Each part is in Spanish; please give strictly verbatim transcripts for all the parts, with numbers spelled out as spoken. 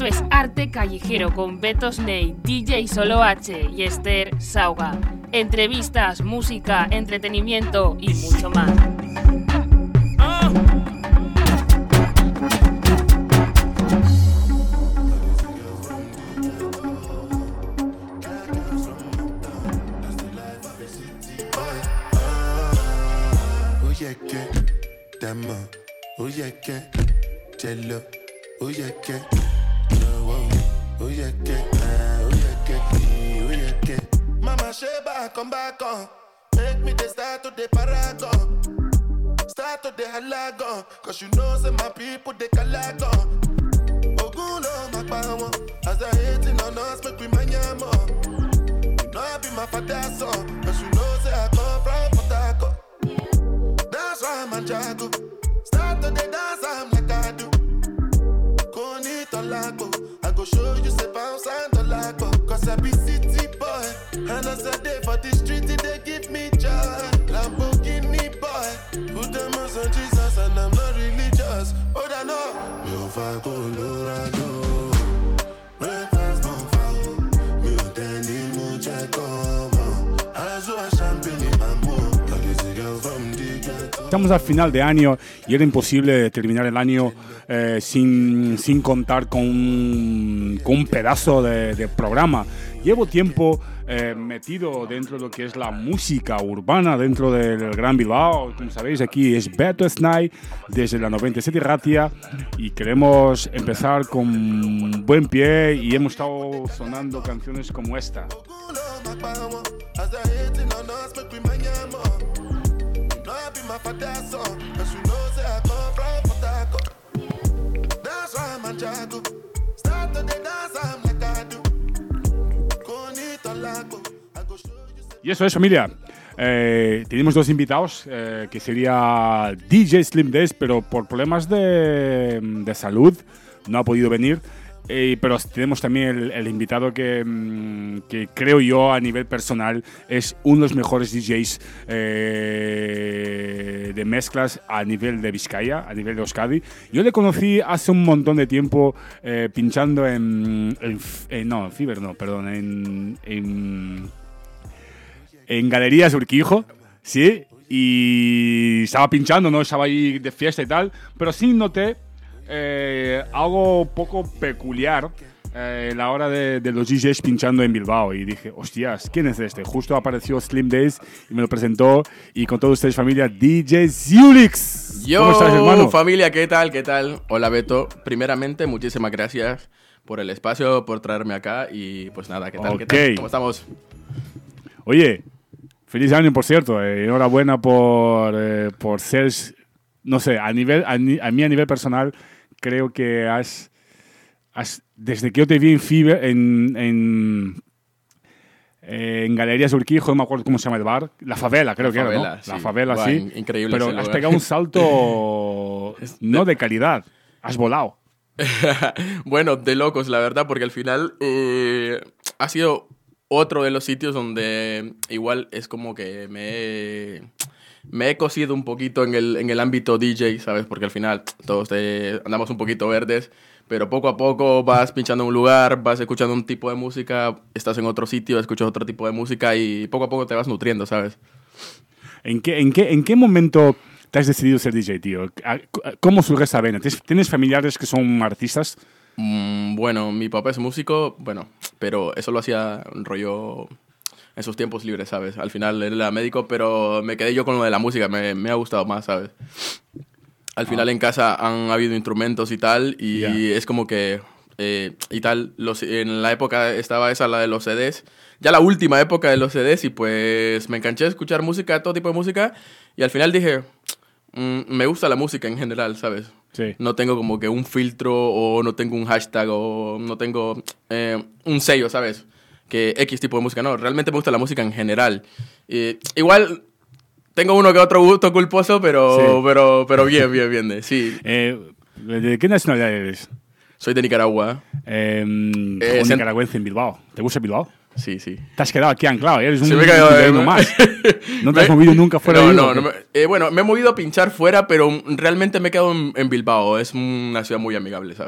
es Arte Callejero con Beto Snake, D J Solo H y Esther Sauga. Entrevistas, música, entretenimiento y mucho más. Oye que, chelo, oye que, oye que, oye que, oye que. Mama Sheba, come back on. Make me the start to the paragon. Start to the halagon. Cause you know say my people they calagon. Oguno makbawo. As they hating on us, make we manyamo. You know I be my father's son. Cause you know say I come from Port Harcourt. That's why I'm a jago. Start to the dance, I'm like I do. Go need to lago. I go show you say bounce and the lago. Cause I be city boy. And as I day for the street, they give me joy. Lamborghini boy. Put them on Jesus and I'm not religious. Oh, I know. Me fa Colorado. Breakfast don't fall. Me tendi mucha como. Azul champagne mambo. Estamos al final de año y era imposible terminar el año eh, sin, sin contar con un, con un pedazo de, de programa. Llevo tiempo eh, metido dentro de lo que es la música urbana dentro del Gran Bilbao. Como sabéis, aquí es Beto Snai desde la noventa y siete Ratia y queremos empezar con buen pie y hemos estado sonando canciones como esta. Y eso es, familia. Eh, tenemos dos invitados, eh, que sería D J Slim Days, pero por problemas de, de salud no ha podido venir. Eh, pero tenemos también el, el invitado que, que creo yo a nivel personal es uno de los mejores D Js eh, de mezclas a nivel de Vizcaya, a nivel de Euskadi. Yo le conocí hace un montón de tiempo eh, pinchando en, en, en... No, en Fiverr no, perdón, en... en en Galerías Urquijo, ¿sí? Y estaba pinchando, ¿no? Estaba ahí de fiesta y tal, pero sí noté eh, algo poco peculiar eh, la hora de, de los D Js pinchando en Bilbao. Y dije, hostias, ¿quién es este? Justo apareció Slim Days y me lo presentó. Y con todos ustedes, familia, D J Ziulix. Yo, ¿cómo estás, hermano? Familia, ¿qué tal? ¿Qué tal? Hola, Beto. Primeramente, muchísimas gracias por el espacio, por traerme acá. Y pues nada, ¿qué tal? Okay. ¿Qué tal? ¿Cómo estamos? Oye, feliz año, por cierto. Eh, enhorabuena por, eh, por ser, no sé, a, nivel, a, ni, a mí a nivel personal, creo que has, has desde que yo te vi en Fiverr, en, en, en Galerías Urquijo, no me acuerdo cómo se llama el bar, La Favela, creo la que favela, era, ¿no? Sí. La Favela, Buah, sí. Increíble. Pero has lugar. pegado un salto no de calidad, has volado. Bueno, de locos, la verdad, porque al final eh, ha sido otro de los sitios donde igual es como que me he, me he cosido un poquito en el, en el ámbito D J, ¿sabes? Porque al final todos te, andamos un poquito verdes, pero poco a poco vas pinchando en un lugar, vas escuchando un tipo de música, estás en otro sitio, escuchas otro tipo de música y poco a poco te vas nutriendo, ¿sabes? ¿En qué, en qué, en qué momento te has decidido ser D J, tío? ¿Cómo surge esa vena? ¿Tienes familiares que son artistas? Mm, bueno, mi papá es músico, bueno, pero eso lo hacía rollo en sus tiempos libres, ¿sabes? Al final él era médico, pero me quedé yo con lo de la música, me, me ha gustado más, ¿sabes? Al final ah. en casa han habido instrumentos y tal, y yeah. es como que, eh, y tal, los, en la época estaba esa, la de los C Ds, ya la última época de los C Ds, y pues me enganché a escuchar música, todo tipo de música, y al final dije, mm, me gusta la música en general, ¿sabes? Sí. No tengo como que un filtro o no tengo un hashtag o no tengo eh, un sello, ¿sabes? Que X tipo de música. No, realmente me gusta la música en general. Y, igual tengo uno que otro gusto culposo, pero, sí. pero, pero bien, bien, bien. Sí. Eh, ¿De qué nacionalidad eres? Soy de Nicaragua. Eh, eh, un nicaragüense en Bilbao. ¿Te gusta Bilbao? Sí, sí. Te has quedado aquí anclado, eres un sí, me he quedado de más. No te has movido nunca fuera no, de Bilbao. No, no, eh, bueno, me he movido a pinchar fuera, pero realmente me he quedado en, en Bilbao. Es una ciudad muy amigable, ¿sabes?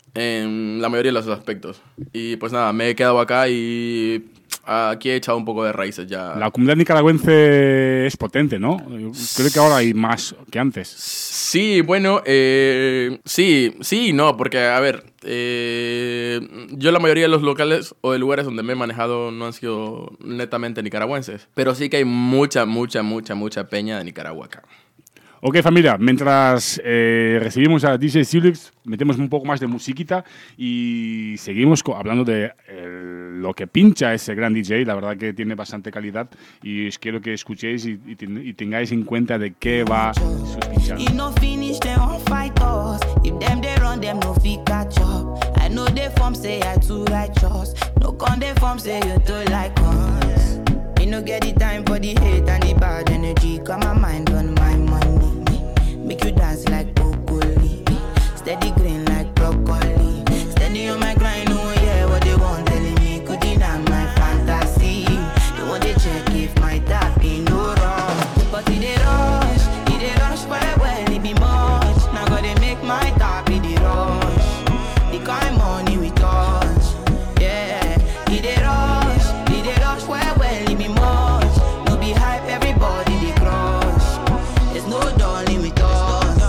en la mayoría de los aspectos. Y pues nada, me he quedado acá y aquí he echado un poco de raíces ya. La comunidad nicaragüense es potente, ¿no? Creo que ahora hay más que antes. Sí, bueno, eh, sí, sí, no, porque, a ver, eh, yo la mayoría de los locales o de lugares donde me he manejado no han sido netamente nicaragüenses, pero sí que hay mucha, mucha, mucha, mucha peña de Nicaragua acá. Ok, familia, mientras eh, recibimos a D J Silux, metemos un poco más de musiquita y seguimos co- hablando de eh, lo que pincha ese gran D J. La verdad que tiene bastante calidad y os quiero que escuchéis y, y, ten- y tengáis en cuenta de qué va su pinchando. You no finish, they won't fight us. If them they run, them no fit catch up. I know they form say I too righteous. No con they form say you too like us. Me no get the time for the hate and the bad energy. Got my mind on my money. Make you dance like broccoli. Steady green like broccoli. Steady on my grind, oh yeah, what they want telling me. Could deny my fantasy. They want to check if my tap ain't no wrong. But it they rush, it they rush well, well, it be much. Now gotta make my tap, it they rush. The kind money we touch, yeah. It they rush, it they rush well, well, it be much. No be hype, everybody they crush. There's no darling with us.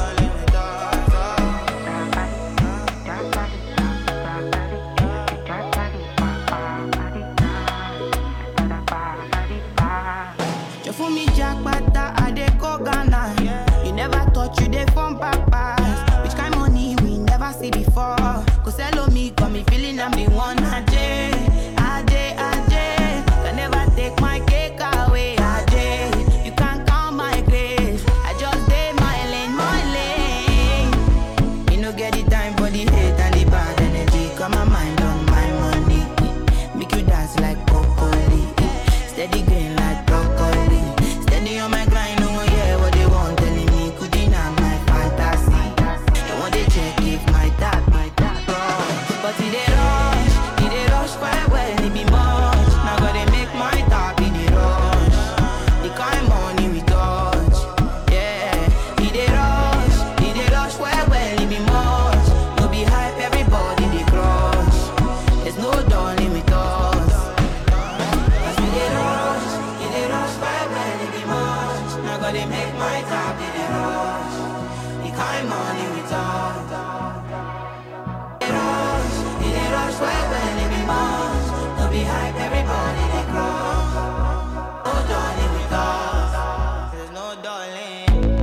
You fool me jackpata, I dey go Ghana. You never thought you dey from papas. Which kind money we never see before. Cause hello me, got me feeling I'm the one. Ajay, Ajay, Ajay. Can never take my cake away. Ajay, you can't count my grace. I just dey my lane, my lane. You no get the time for the hate and the bad energy. Got my mind on my money. Make you dance like broccoli. Steady green like broccoli. Steady on my grind, oh yeah, what they want telling me. Could deny my fantasy. They want to check if my tap, my tap wrong. But it they rush, it they rush quite well, it be much. Now gotta make my tap, it they rush. The kind money we touch, yeah. It they rush, it they rush well, well, it be much. No be hype, everybody they crush. There's no darling with us. As we they rush, it they rush well, well, it be much. Now gotta make my tap, it they rush. The kind money we touch. It rush, it they rush well, well, it be much. No be hype, everybody they crush. No darling with us. There's no darling.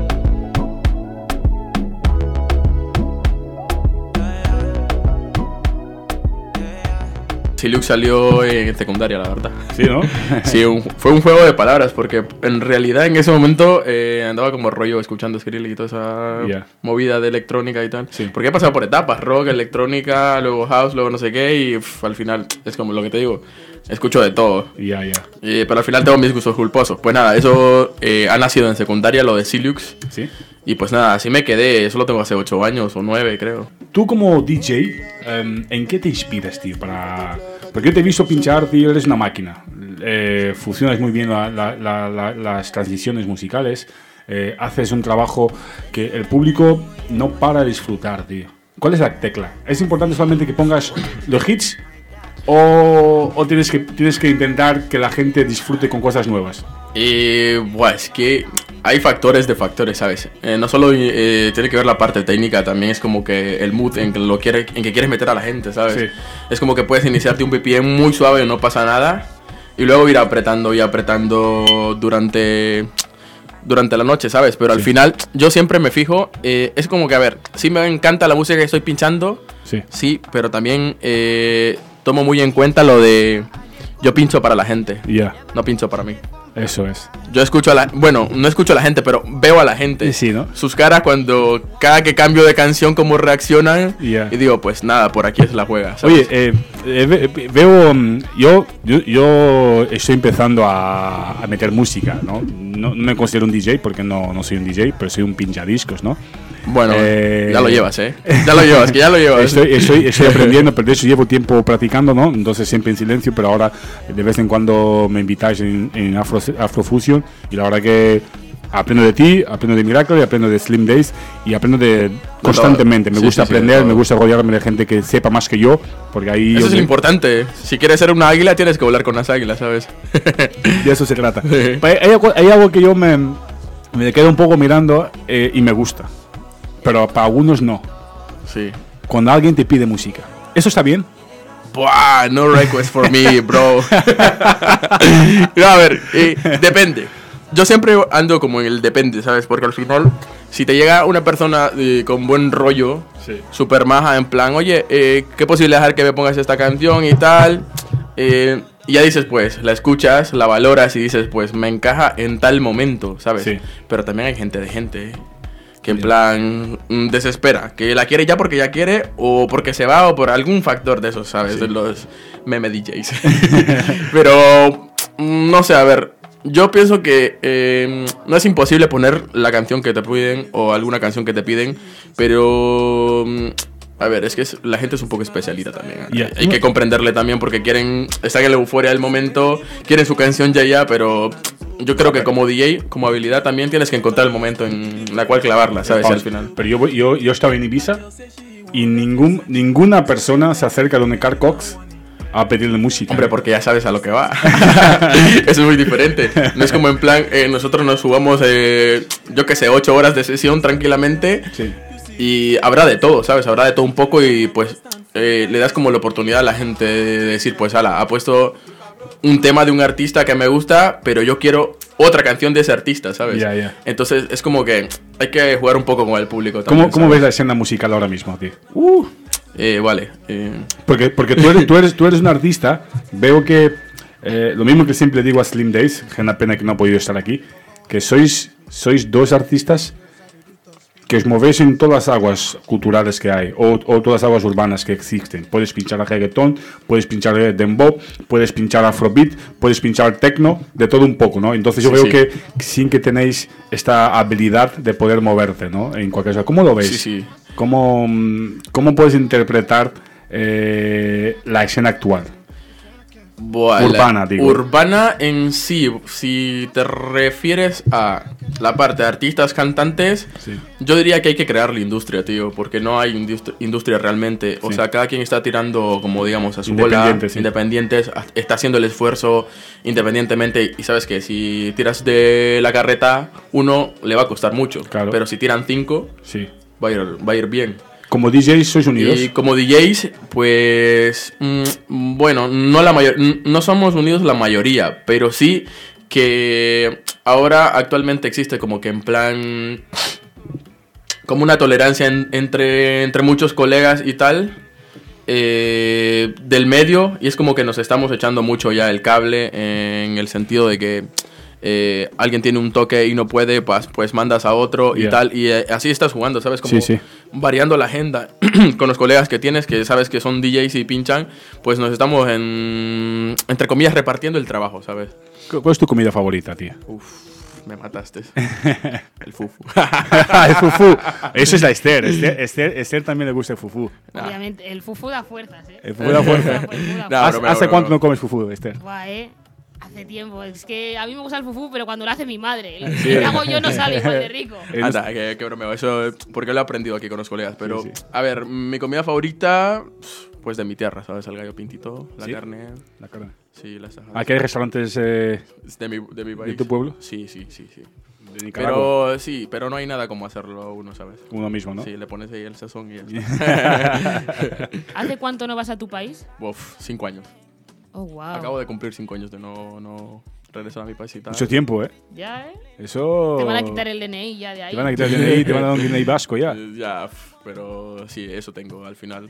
Silux salió en secundaria, la verdad. Sí, ¿no? Sí, un- fue un juego de palabras, porque en realidad en ese momento eh, andaba como rollo escuchando Skrillex y toda esa Yeah. movida de electrónica y tal. Sí. Porque he pasado por etapas, rock, electrónica, luego house, luego no sé qué, y uf, al final es como lo que te digo, escucho de todo. Ya, ya. Eh, pero al final tengo mis gustos culposos. Pues nada, eso eh, ha nacido en secundaria, lo de Silux. Sí. Y pues nada, así me quedé. Eso lo tengo hace ocho años o nueve, creo. Tú como D J, em, ¿en qué te inspiras, tío? Para... Porque yo te he visto pinchar, tío, eres una máquina. Eh, fusionas muy bien la- la- la- la- las transiciones musicales. Eh, haces un trabajo que el público no para de disfrutar, tío. ¿Cuál es la tecla? ¿Es importante solamente que pongas los hits o, o tienes, que, tienes que intentar que la gente disfrute con cosas nuevas? Y buah, es que hay factores de factores, ¿sabes? Eh, no solo eh, tiene que ver la parte técnica, también es como que el mood en que, lo quiere, en que quieres meter a la gente, ¿sabes? Sí. Es como que puedes iniciarte un B P M muy suave, no pasa nada, y luego ir apretando y apretando durante, durante la noche, ¿sabes? Pero al Sí. final yo siempre me fijo, eh, es como que, a ver, sí me encanta la música que estoy pinchando, Sí. sí, pero también eh, tomo muy en cuenta lo de yo pincho para la gente, Ya, no pincho para mí. eso es. Yo escucho a la... Bueno, no escucho a la gente, pero veo a la gente. Sí, ¿no? Sus caras cuando... Cada que cambio de canción, cómo reaccionan. Ya. Y digo, pues nada, por aquí es la juega, ¿sabes? Oye, eh, eh, ve- veo, mm, yo, yo, yo estoy empezando a, a meter música, ¿no? ¿no? No me considero un D J porque no, no soy un D J, pero soy un pinchadiscos, ¿no? Bueno, eh, ya lo llevas, ¿eh? Ya lo llevas, que ya lo llevas. Estoy, estoy, estoy aprendiendo, pero de eso llevo tiempo practicando, ¿no? Entonces siempre en silencio, pero ahora de vez en cuando me invitáis en, en Afro, Afrofusion y la verdad que aprendo de ti, aprendo de Miracle, aprendo de Slim Days y aprendo de constantemente. Me sí, gusta sí, aprender, sí, me gusta rodearme de gente que sepa más que yo, porque ahí... Eso es lo importante. Si quieres ser una águila, tienes que volar con las águilas, ¿sabes? De eso se trata. Sí. Hay, hay algo, hay algo que yo me, me quedo un poco mirando eh, y me gusta, pero para algunos no. Sí. Cuando alguien te pide música. ¿Eso está bien? Buah, no request for me, bro. No, a ver, eh, depende. Yo siempre ando como en el depende, ¿sabes? Porque al final, si te llega una persona eh, con buen rollo, Sí. super maja, en plan, oye, eh, ¿qué posibilidad hay que me pongas esta canción y tal? Eh, y ya dices, pues, la escuchas, la valoras y dices, pues, me encaja en tal momento, ¿sabes? Sí. Pero también hay gente de gente, que en plan mm, desespera, que la quiere ya porque ya quiere o porque se va o por algún factor de esos, ¿sabes? Sí. De los meme D Js. Pero, mm, no sé, a ver, yo pienso que eh, no es imposible poner la canción que te piden o alguna canción que te piden, pero... mm, a ver, es que es- la gente es un poco especialita también. ¿eh? Yeah. Hay que comprenderle también porque quieren, están en la euforia del momento, quieren su canción ya ya, pero yo creo que como D J, como habilidad también tienes que encontrar el momento en la cual clavarla, ¿sabes? Vamos, Al final. Pero yo, voy- yo, yo estaba en Ibiza y ningún, ninguna persona se acerca a donde Carl Cox a pedirle música. Hombre, porque ya sabes a lo que va. Eso es muy diferente. No es como en plan, eh, nosotros nos subamos, eh, yo qué sé, ocho horas de sesión tranquilamente. Sí. Y habrá de todo, ¿sabes? Habrá de todo un poco y pues eh, le das como la oportunidad a la gente de decir, pues ala, ha puesto un tema de un artista que me gusta, pero yo quiero otra canción de ese artista, ¿sabes? Ya, ya. Entonces es como que hay que jugar un poco con el público ¿Cómo, también. ¿Cómo ¿sabes? ves la escena musical ahora mismo, tío? Uh, eh, vale. Eh, Porque, porque tú, eres, tú, eres, tú eres un artista, veo que, eh, lo mismo que siempre digo a Slim Days, que es una pena que no ha podido estar aquí, que sois, sois dos artistas que os movéis en todas las aguas culturales que hay, o, o todas las aguas urbanas que existen. Puedes pinchar a reggaetón, puedes pinchar a dembow, puedes pinchar a afrobeat, puedes pinchar techno, de todo un poco, ¿no? Entonces yo Sí, veo sí. que sí que tenéis esta habilidad de poder moverte, ¿no? En cualquier cosa. ¿Cómo lo veis? Sí, sí. ¿Cómo, mm, cómo puedes interpretar eh, la escena actual? Buah, la- Urbana, digo. Urbana en sí, si te refieres a la parte de artistas, cantantes, Sí. yo diría que hay que crear la industria, tío, porque no hay industria, industria realmente. O Sí. sea, cada quien está tirando, como digamos, a su bola, Independiente, sí. independientes, a- está haciendo el esfuerzo independientemente. Y sabes que si tiras de la carreta, uno le va a costar mucho, Claro. pero si tiran cinco, Sí. va a ir, va a ir bien. Como D Js sois unidos. Y como D Js, pues mm, bueno, no la mayor, n- no somos unidos la mayoría, pero sí que ahora actualmente existe como que en plan como una tolerancia en- entre, entre muchos colegas y tal eh, del medio, y es como que nos estamos echando mucho ya el cable en el sentido de que eh, alguien tiene un toque y no puede, pues, pues mandas a otro y Yeah. tal, y eh, así estás jugando, ¿sabes? Como Sí, sí. variando la agenda con los colegas que tienes, que sabes que son D Js y pinchan, pues nos estamos en, entre comillas, repartiendo el trabajo, ¿sabes? ¿Cuál es tu comida favorita, tío? Uf, me mataste. El fufu. el fufu. Eso es la Esther. Esther, Esther. Esther también le gusta el fufu. Obviamente, el fufu da fuerzas, ¿eh? El fufu da fuerza. El fufu da No, ¿Hace, broma, hace broma, cuánto broma. no comes fufu, Esther? Buah, eh. Hace tiempo. Es que a mí me gusta el fufu, pero cuando lo hace mi madre. Lo que hago yo no sale igual de rico. Eh, Anda, que, que bromeo. Eso porque lo he aprendido aquí con los colegas. Pero, Sí, sí. a ver, mi comida favorita, pues de mi tierra, ¿sabes? El gallo pintito, la ¿Sí? carne. La carne. Sí, las tajadas. ¿Aquí hay restaurantes eh, De mi, de mi país. tu pueblo? Sí, sí, sí, sí. de Nicaragua? Pero sí, pero no hay nada como hacerlo uno, ¿sabes? Uno mismo, ¿no? Sí, le pones ahí el sazón y ya está. ¿Hace cuánto no vas a tu país? Uf, cinco años. Oh, wow. Acabo de cumplir cinco años de no, no regresar a mi país y tal. Mucho tiempo, ¿eh? Ya, ¿eh? Eso... Te van a quitar el D N I ya de ahí. Te van a quitar el D N I, te van a dar un D N I vasco ya. Eh, Ya, uf, pero sí, eso tengo al final.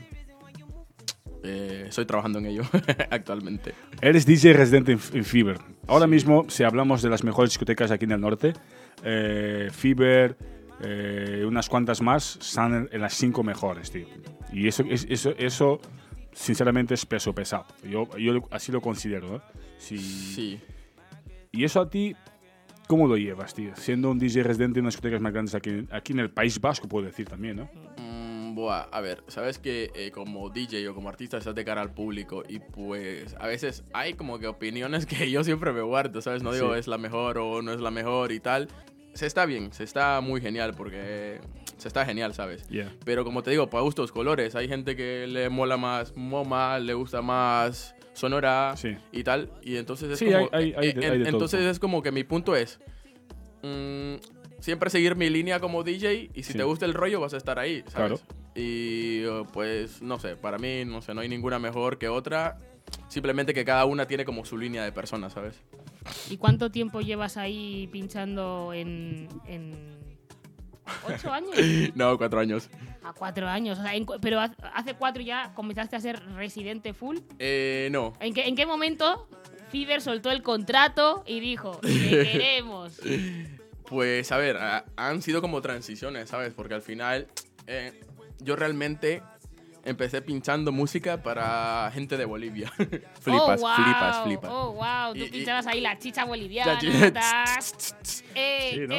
Eh, estoy trabajando en ello actualmente. Eres D J residente en, en Fever. Ahora mismo, si hablamos de las mejores discotecas aquí en el norte, eh, Fever, eh, unas cuantas más, están en, en las cinco mejores, tío. Y eso, es- eso, eso sinceramente, es peso pesado. Yo, yo así lo considero, ¿eh? Si- Sí. Y eso a ti, ¿cómo lo llevas, tío? Siendo un D J residente en unas discotecas más grandes aquí, aquí en el País Vasco, puedo decir también, ¿no? Mm, buah, a ver, sabes que eh, como D J o como artista estás de cara al público y pues a veces hay como que opiniones que yo siempre me guardo, ¿sabes? No digo Sí. es la mejor o no es la mejor y tal. se está bien, se está muy genial porque se está genial, ¿sabes? Yeah. Pero como te digo, para gustos colores. Hay gente que le mola más MoMA, le gusta más Sonora Sí. y tal. Y entonces es Sí, como... hay- hay- hay eh, de- en- hay de todo. entonces es como que mi punto es... mm, siempre seguir mi línea como D J y si Sí. te gusta el rollo vas a estar ahí, ¿sabes? Claro. Y eh, pues, no sé, para mí, no sé, no hay ninguna mejor que otra. Simplemente que cada una tiene como su línea de personas, ¿sabes? ¿Y cuánto tiempo llevas ahí pinchando en... en... ¿Ocho años? No, cuatro años. A cuatro años. O sea, en cu- pero haz- hace cuatro ya comenzaste a ser residente full. Eh, no. ¿En qué, en qué momento Fiverr soltó el contrato y dijo, te queremos? Pues, a ver, a- han sido como transiciones, ¿sabes? Porque al final eh, yo realmente empecé pinchando música para gente de Bolivia. flipas, oh, wow. flipas, flipas. Oh, wow. Tú Y- y- pinchabas ahí la chicha boliviana. La chicha- tas. Eh, Sí, ¿no?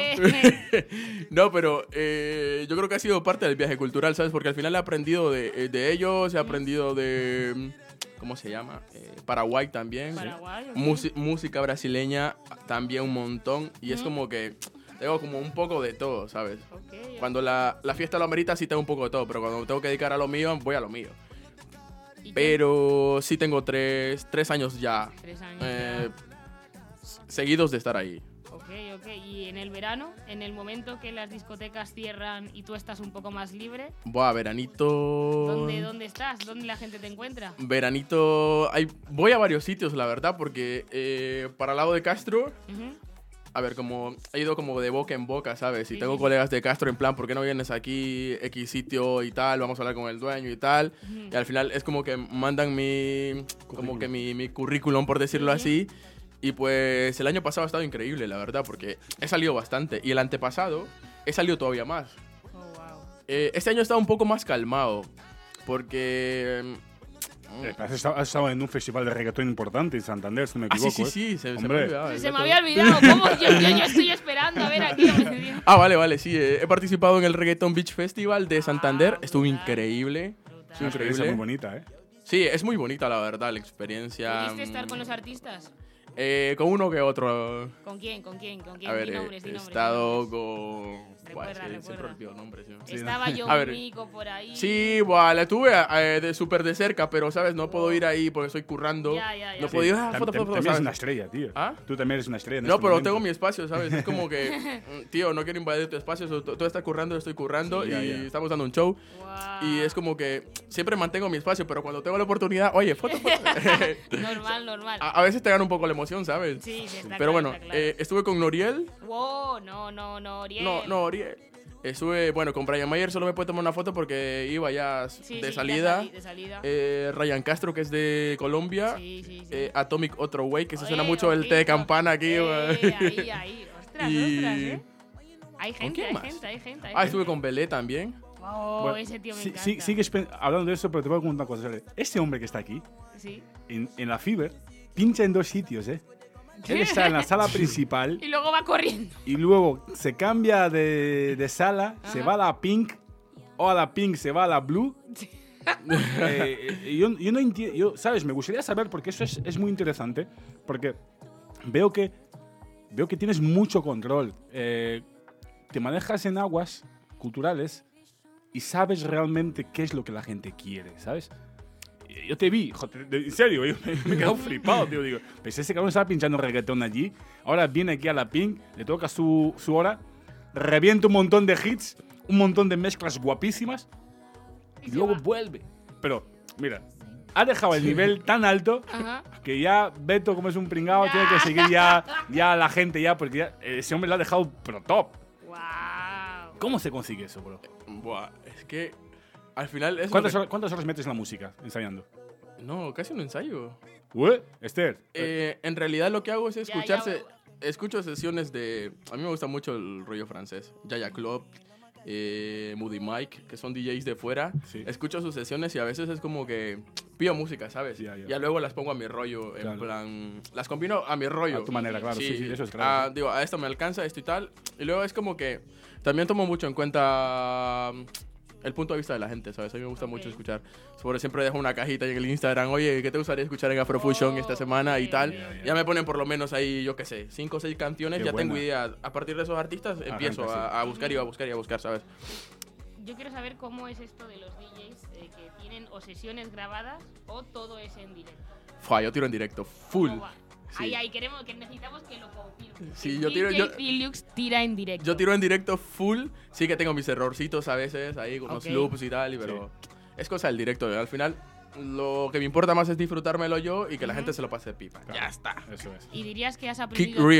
eh. No, pero eh, yo creo que ha sido parte del viaje cultural, ¿sabes? Porque al final he aprendido de, de ellos, he aprendido de... ¿Cómo se llama? Eh, Paraguay también. Paraguay, ok. Musi- música brasileña también un montón. Y es Ujú. como que tengo como un poco de todo, ¿sabes? Ok, ok. Cuando la, la fiesta lo amerita sí tengo un poco de todo, pero cuando me tengo que dedicar a lo mío, voy a lo mío. ¿Y qué? Pero sí tengo tres, tres años ya Tres años eh, seguidos de estar ahí. ya. Ok, ok. Y en el verano, en el momento que las discotecas cierran y tú estás un poco más libre, Buah, veranito... ¿dónde, dónde estás? ¿Dónde la gente te encuentra? Veranito... Hay, voy a varios sitios, la verdad, porque eh, para el lado de Castro... Ujú. A ver, como he ido como de boca en boca, ¿sabes? Y Sí, tengo sí, colegas de Castro en plan, ¿por qué no vienes aquí, X sitio y tal? Vamos a hablar con el dueño y tal. Ujú. Y al final es como que mandan mi, como Currículum. que mi, mi currículum, por decirlo Sí. así. Y pues el año pasado ha estado increíble, la verdad, porque he salido bastante. Y el antepasado he salido todavía más. Oh, wow. Eh, este año he estado un poco más calmado, porque... mm, Eh, Has estado, has estado en un festival de reggaetón importante en Santander, si no me Ah, sí, equivoco. sí, ¿eh? sí, se, se me Hombre. ha olvidado. el Se me dato. había olvidado. ¿Cómo? Yo, yo, yo estoy esperando a ver aquí. Ah, vale, vale, sí. eh, he participado en el Reggaeton Beach Festival de Santander. Ah, Estuvo brutal. increíble. Brutal. Es una experiencia Increíble. muy bonita, ¿eh? Sí, es muy bonita, la verdad, la experiencia. ¿Pudiste estar con los artistas? Eh, con uno que otro. ¿Con quién? ¿Con quién? ¿Con quién? A ver, Di eh, nombres, di he nombres, di estado nombres. con... Buah, Recuerda, es que siempre recuerda. olvido nombres, tío. Sí, Estaba ¿no? yo A ver. Mico por ahí. Sí, buah, la tuve eh, de súper de cerca, pero, ¿sabes? No puedo ir ahí porque estoy currando. Ya, ya, ya. No Sí. puedo ir, ah, Tam- foto, tam- foto, foto, También eres una ¿sabes? estrella, tío. ¿Ah? Tú también eres una estrella. En No, este pero momento. tengo mi espacio, ¿sabes? Es como que, mm, tío, no quiero invadir tu espacio. Tú, tú estás currando, yo estoy currando Sí, y ya, ya. estamos dando un show. Guau. Y es como que siempre mantengo mi espacio, pero cuando tengo la oportunidad, oye, foto, foto. Normal, normal. a, a veces te gana un poco la emoción, ¿sabes? Sí, sí, está Pero claro, bueno, está claro. eh, estuve con Noriel. Wow, no, no, no, Oriel. No, no, Oriel. Estuve, bueno, con Brian Mayer solo me puedo tomar una foto porque iba ya s- Sí, de sí, salida. ya salí- de salida. Eh, Ryan Castro, que es de Colombia. Sí, sí, sí. Eh, Atomic Otro Way, que se suena Eh, mucho el té de ojito. campana aquí. Eh, güey. ahí, ahí. Ostras, Y- ostras, ¿eh? Hay gente, quién hay más? gente, hay gente. hay Ah, estuve gente. con Belé también. Oh, Bueno, ese tío me sí, encanta. sí, sigues pen- hablando de eso, pero te voy a contar una cosa. ¿sabes? Este hombre que está aquí, Sí. en, en la Fiverr, pincha en dos sitios, ¿eh? Él está en la sala principal Y luego va corriendo. y luego se cambia de, de sala, se Ajá. va a la pink, o a la pink se va a la blue. Eh, eh, yo, yo no entiendo, yo, ¿sabes? Me gustaría saber, porque eso es, es muy interesante, porque veo que, veo que tienes mucho control. Eh, te manejas en aguas culturales y sabes realmente qué es lo que la gente quiere, ¿sabes? Yo te vi, joder, de- en serio, yo me, me he quedado flipado, tío. Digo, pues ese cabrón estaba pinchando reggaetón allí, ahora viene aquí a la Pink, le toca su, su hora, revienta un montón de hits, un montón de mezclas guapísimas y se luego va. vuelve. Pero, mira, ha dejado el nivel tan alto Ajá. que ya Beto, como es un pringado, tiene que seguir ya, ya a la gente ya, porque ya ese hombre lo ha dejado pero top. Wow. ¿Cómo se consigue eso, bro? Buah, es que al final es. lo ¿Cuántas que- horas, cuántas horas metes en la música ensayando? No, casi un ensayo. ¿Ué? Esther. Eh, en realidad lo que hago es Ya, escucharse. ya. Escucho sesiones de. A mí me gusta mucho el rollo francés. Yaya Club, eh, Moody Mike, que son D Js de fuera. Sí. Escucho sus sesiones y a veces es como que pido música, ¿sabes? Ya, ya. luego las pongo a mi rollo. En Claro. plan. Las combino a mi rollo. A tu manera, claro. Sí, sí, eso es claro. Ah, digo, a esto me alcanza, esto y tal. Y luego es como que también tomo mucho en cuenta el punto de vista de la gente, ¿sabes? A mí me gusta Ok. mucho escuchar. Sobre siempre dejo una cajita en el Instagram, oye, ¿qué te gustaría escuchar en Afrofusion Oh, esta semana y ok, tal? ok, ok. Ya me ponen por lo menos ahí, yo qué sé, cinco o seis canciones, Qué ya tengo buena. idea. A partir de esos artistas empiezo sí. a, a buscar y a buscar y a buscar, ¿sabes? Yo quiero saber cómo es esto de los D Js eh, que tienen o sesiones grabadas o todo es en directo. Fua, yo tiro en directo, full. ¿Cómo va? Sí. Ahí, ahí queremos que necesitamos que lo confirmes. Sí, Que yo tiro- D J yo- Deluxe tira en directo. Yo tiro en directo full, sí que tengo mis errorcitos a veces ahí con unos Ok. loops y tal, y pero es cosa del directo. Al final, lo que me importa más es disfrutármelo yo y que la gente se lo pase pipa. Ya está. Eso es. ¿Y dirías que has Kick aprendido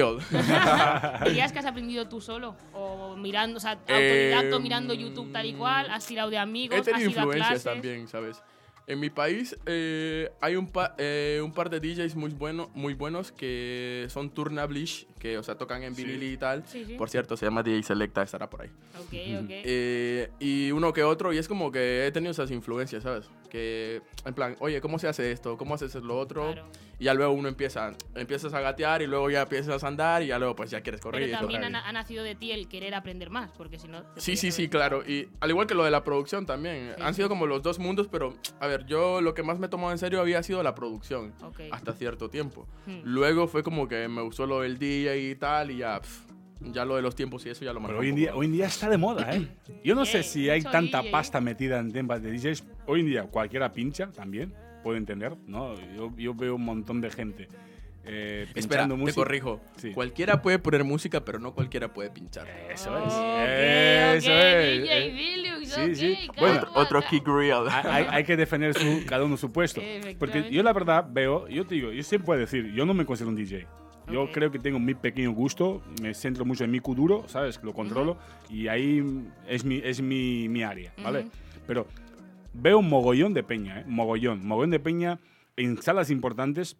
real. dirías que has aprendido tú solo o mirando, o sea, autodidacto Eh, mirando YouTube tal y cual, has tirado de amigos, He has tenido ido a influencias clases? también, ¿sabes? En mi país eh, hay un, pa- eh, un par de D Js muy, bueno, muy buenos que son Turnablish, que o sea, tocan en Sí. vinil y tal. Sí, sí. Por cierto, se llama D J Selecta, estará por ahí. Ok, ok. Eh, y uno que otro, y es como que he tenido esas influencias, ¿sabes? Que, en plan, oye, ¿cómo se hace esto? ¿Cómo haces lo otro? Claro. Y ya luego uno empieza, empiezas a gatear y luego ya empiezas a andar y ya luego pues ya quieres correr. Pero y eso. también ha, correr. ha nacido de ti el querer aprender más, porque si no... te Sí, podías sí, sí, haber- claro. Y al igual que lo de la producción también. Sí, Han sí, sido sí. como los dos mundos, pero a ver, yo lo que más me he tomado en serio había sido la producción. Ok. Hasta cierto tiempo. Hmm. Luego fue como que me gustó lo del D J y tal y ya, pf, ya lo de los tiempos y eso ya lo Pero manejé hoy en, un día, poco. hoy en día está de moda, ¿eh? Yo no sé Eh, si hay mucho tanta D J. pasta metida en temas de D Js. Hoy en día cualquiera pincha también, puedo entender, ¿no? Yo, yo veo un montón de gente eh, Espera, pinchando te música. corrijo. Sí. Cualquiera puede poner música, pero no cualquiera puede pinchar. Eso Ok, es. ok, Eso es. D J eh. Deluxe, Sí, ok, sí. calma, Bueno, Otro calma. kick real. hay, hay que defender su, cada uno su puesto. Efectivamente. Porque yo la verdad veo, yo te digo, yo siempre puedo decir, yo no me considero un D J. Yo Ok. creo que tengo mi pequeño gusto, me centro mucho en mi kuduro, ¿sabes? Que lo controlo y ahí es mi, es mi, mi área, ¿vale? Ujú. Pero veo un mogollón de peña, ¿eh? Mogollón, mogollón de peña en salas importantes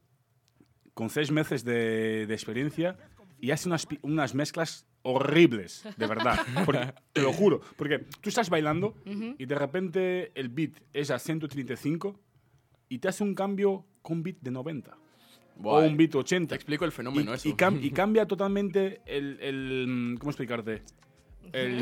con seis meses de, de experiencia y hace unas, pi- unas mezclas horribles, de verdad. Porque, te lo juro. Porque tú estás bailando y de repente el beat es a ciento treinta y cinco y te hace un cambio con un beat de noventa. Buah, o un beat Te ochenta. explico el fenómeno Y, eso. y cam- y cambia totalmente el, el- ¿cómo explicarte? El-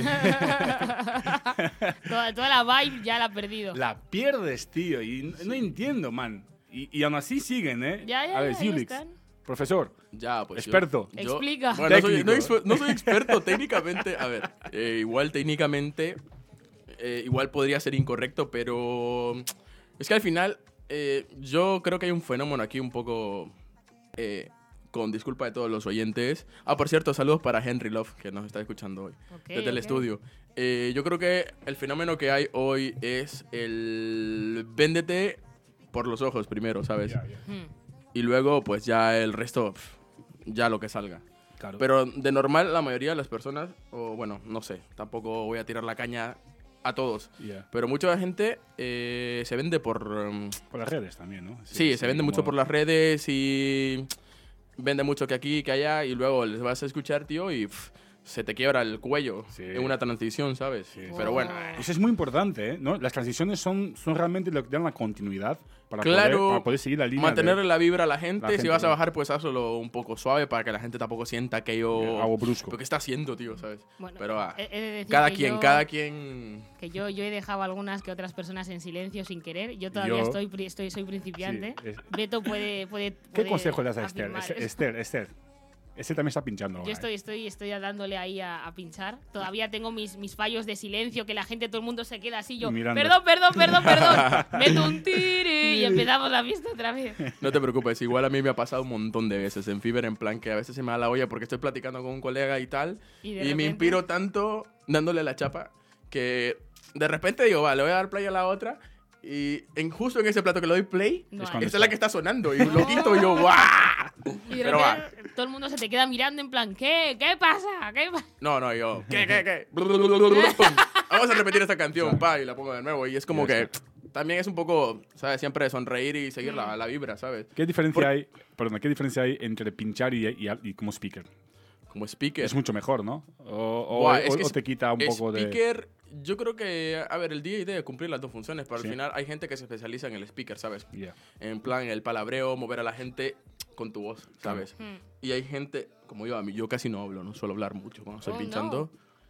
toda, toda la vibe ya la ha perdido. la pierdes, tío. Y no, no entiendo, man. Y, y aún así siguen, ¿eh? Ya, ya, A ver, ya, ahí Zulix, están. profesor, Ya, pues yo- experto. yo- Explica. Bueno, no soy, Técnico. no exper- no soy experto técnicamente. A ver, eh, igual técnicamente, eh, igual podría ser incorrecto, pero es que al final eh, yo creo que hay un fenómeno aquí un poco, eh, con disculpa de todos los oyentes. Ah, por cierto, saludos para Henry Love, que nos está escuchando hoy, Ok, desde el ok. estudio. Eh, yo creo que el fenómeno que hay hoy es el véndete por los ojos primero, ¿sabes? Ya, ya. Hmm. Y luego, pues ya el resto, pf, ya lo que salga. Claro. Pero de normal, la mayoría de las personas, o bueno, no sé, tampoco voy a tirar la caña a todos. Ya. Pero mucha gente eh, se vende por. um, Por las redes también, ¿no? sí, se vende como- mucho por las redes y vende mucho que aquí, que allá, y luego les vas a escuchar, tío, y pf, se te quiebra el cuello Sí. en una transición, ¿sabes? Sí, Pero sí. bueno. Eso es muy importante, ¿eh? ¿No? Las transiciones son, son realmente lo que dan la continuidad para, Claro, poder, para poder seguir la línea. mantenerle de, la vibra a la gente. la Si gente, vas a ¿no? bajar, pues hazlo un poco suave para que la gente tampoco sienta que yo. Algo brusco. ¿Pero qué está haciendo, tío? ¿Sabes? Bueno, Pero ah, he- he de decir cada que quien, yo- cada quien. Que yo, yo he dejado algunas que otras personas en silencio sin querer. Yo todavía Yo- estoy, pri- estoy soy principiante. Sí, es- Beto puede, puede, ¿Qué puede consejo le das a Esther? afirmar Esther, esto. Esther, Esther. Esther también está pinchando. Yo ahora, estoy, ¿eh? estoy, estoy dándole ahí a, a pinchar. Todavía tengo mis, mis fallos de silencio, que la gente, todo el mundo se queda así. Yo, Mirando. perdón, perdón, perdón, perdón. Meto un tiri y empezamos la fiesta otra vez. No te preocupes, igual a mí me ha pasado un montón de veces en Fiverr, en plan que a veces se me da la olla porque estoy platicando con un colega y tal. Y Y, de me repente- inspiro tanto dándole la chapa que de repente digo, vale, le voy a dar play a la otra. Y en, justo en ese plato que le doy play, No Es hay. cuando esta es la que está sonando. Y lo quito y yo, ¡guau! Y de Pero va. repente todo el mundo se te queda mirando en plan, ¿qué? ¿Qué pasa? ¿Qué pasa? No, no, yo, ¿qué, qué, qué? Vamos a repetir esta canción, pa, y la pongo de nuevo. Y es como Ya que también es un poco, ¿sabes? Siempre sonreír y seguir la, la vibra, ¿sabes? ¿Qué diferencia, Por- hay, perdona, ¿Qué diferencia hay entre pinchar y, y- y como speaker? Como speaker. Es mucho mejor, ¿no? O, o- Buah, o- es que o te quita un poco de... speaker, yo creo que, a ver, el D J debe cumplir las dos funciones, pero Sí. al final hay gente que se especializa en el speaker, ¿sabes? Ya. En plan, el palabreo, mover a la gente con tu voz, ¿sabes? Hmm. Y hay gente, como yo, a mí, yo casi no hablo, no suelo hablar mucho cuando estoy Oh, pinchando.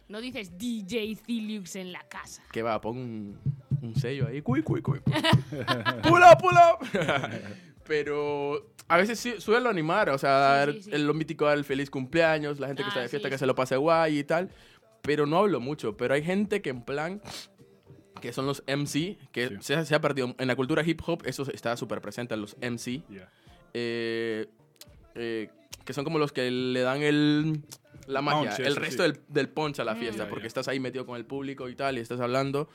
No dices D J Ciliux en la casa. Que va, pon un, un sello ahí. Cuy, cuy, cuy. Pull up, pull up. Pero a veces sí suelo animar, o sea, Sí, sí, sí. el, lo mítico del feliz cumpleaños, la gente que Ah, está de fiesta sí, que sí. se lo pase guay y tal. Pero no hablo mucho. Pero hay gente que en plan, que son los M C, que Sí. se, se ha perdido. En la cultura hip hop eso está súper presente, los M C. Yeah. eh, eh, que son como los que le dan el, la magia, Punch, el eso, resto sí. del, del punch a la Mm. fiesta, Ya, porque ya. estás ahí metido con el público y tal, y estás hablando.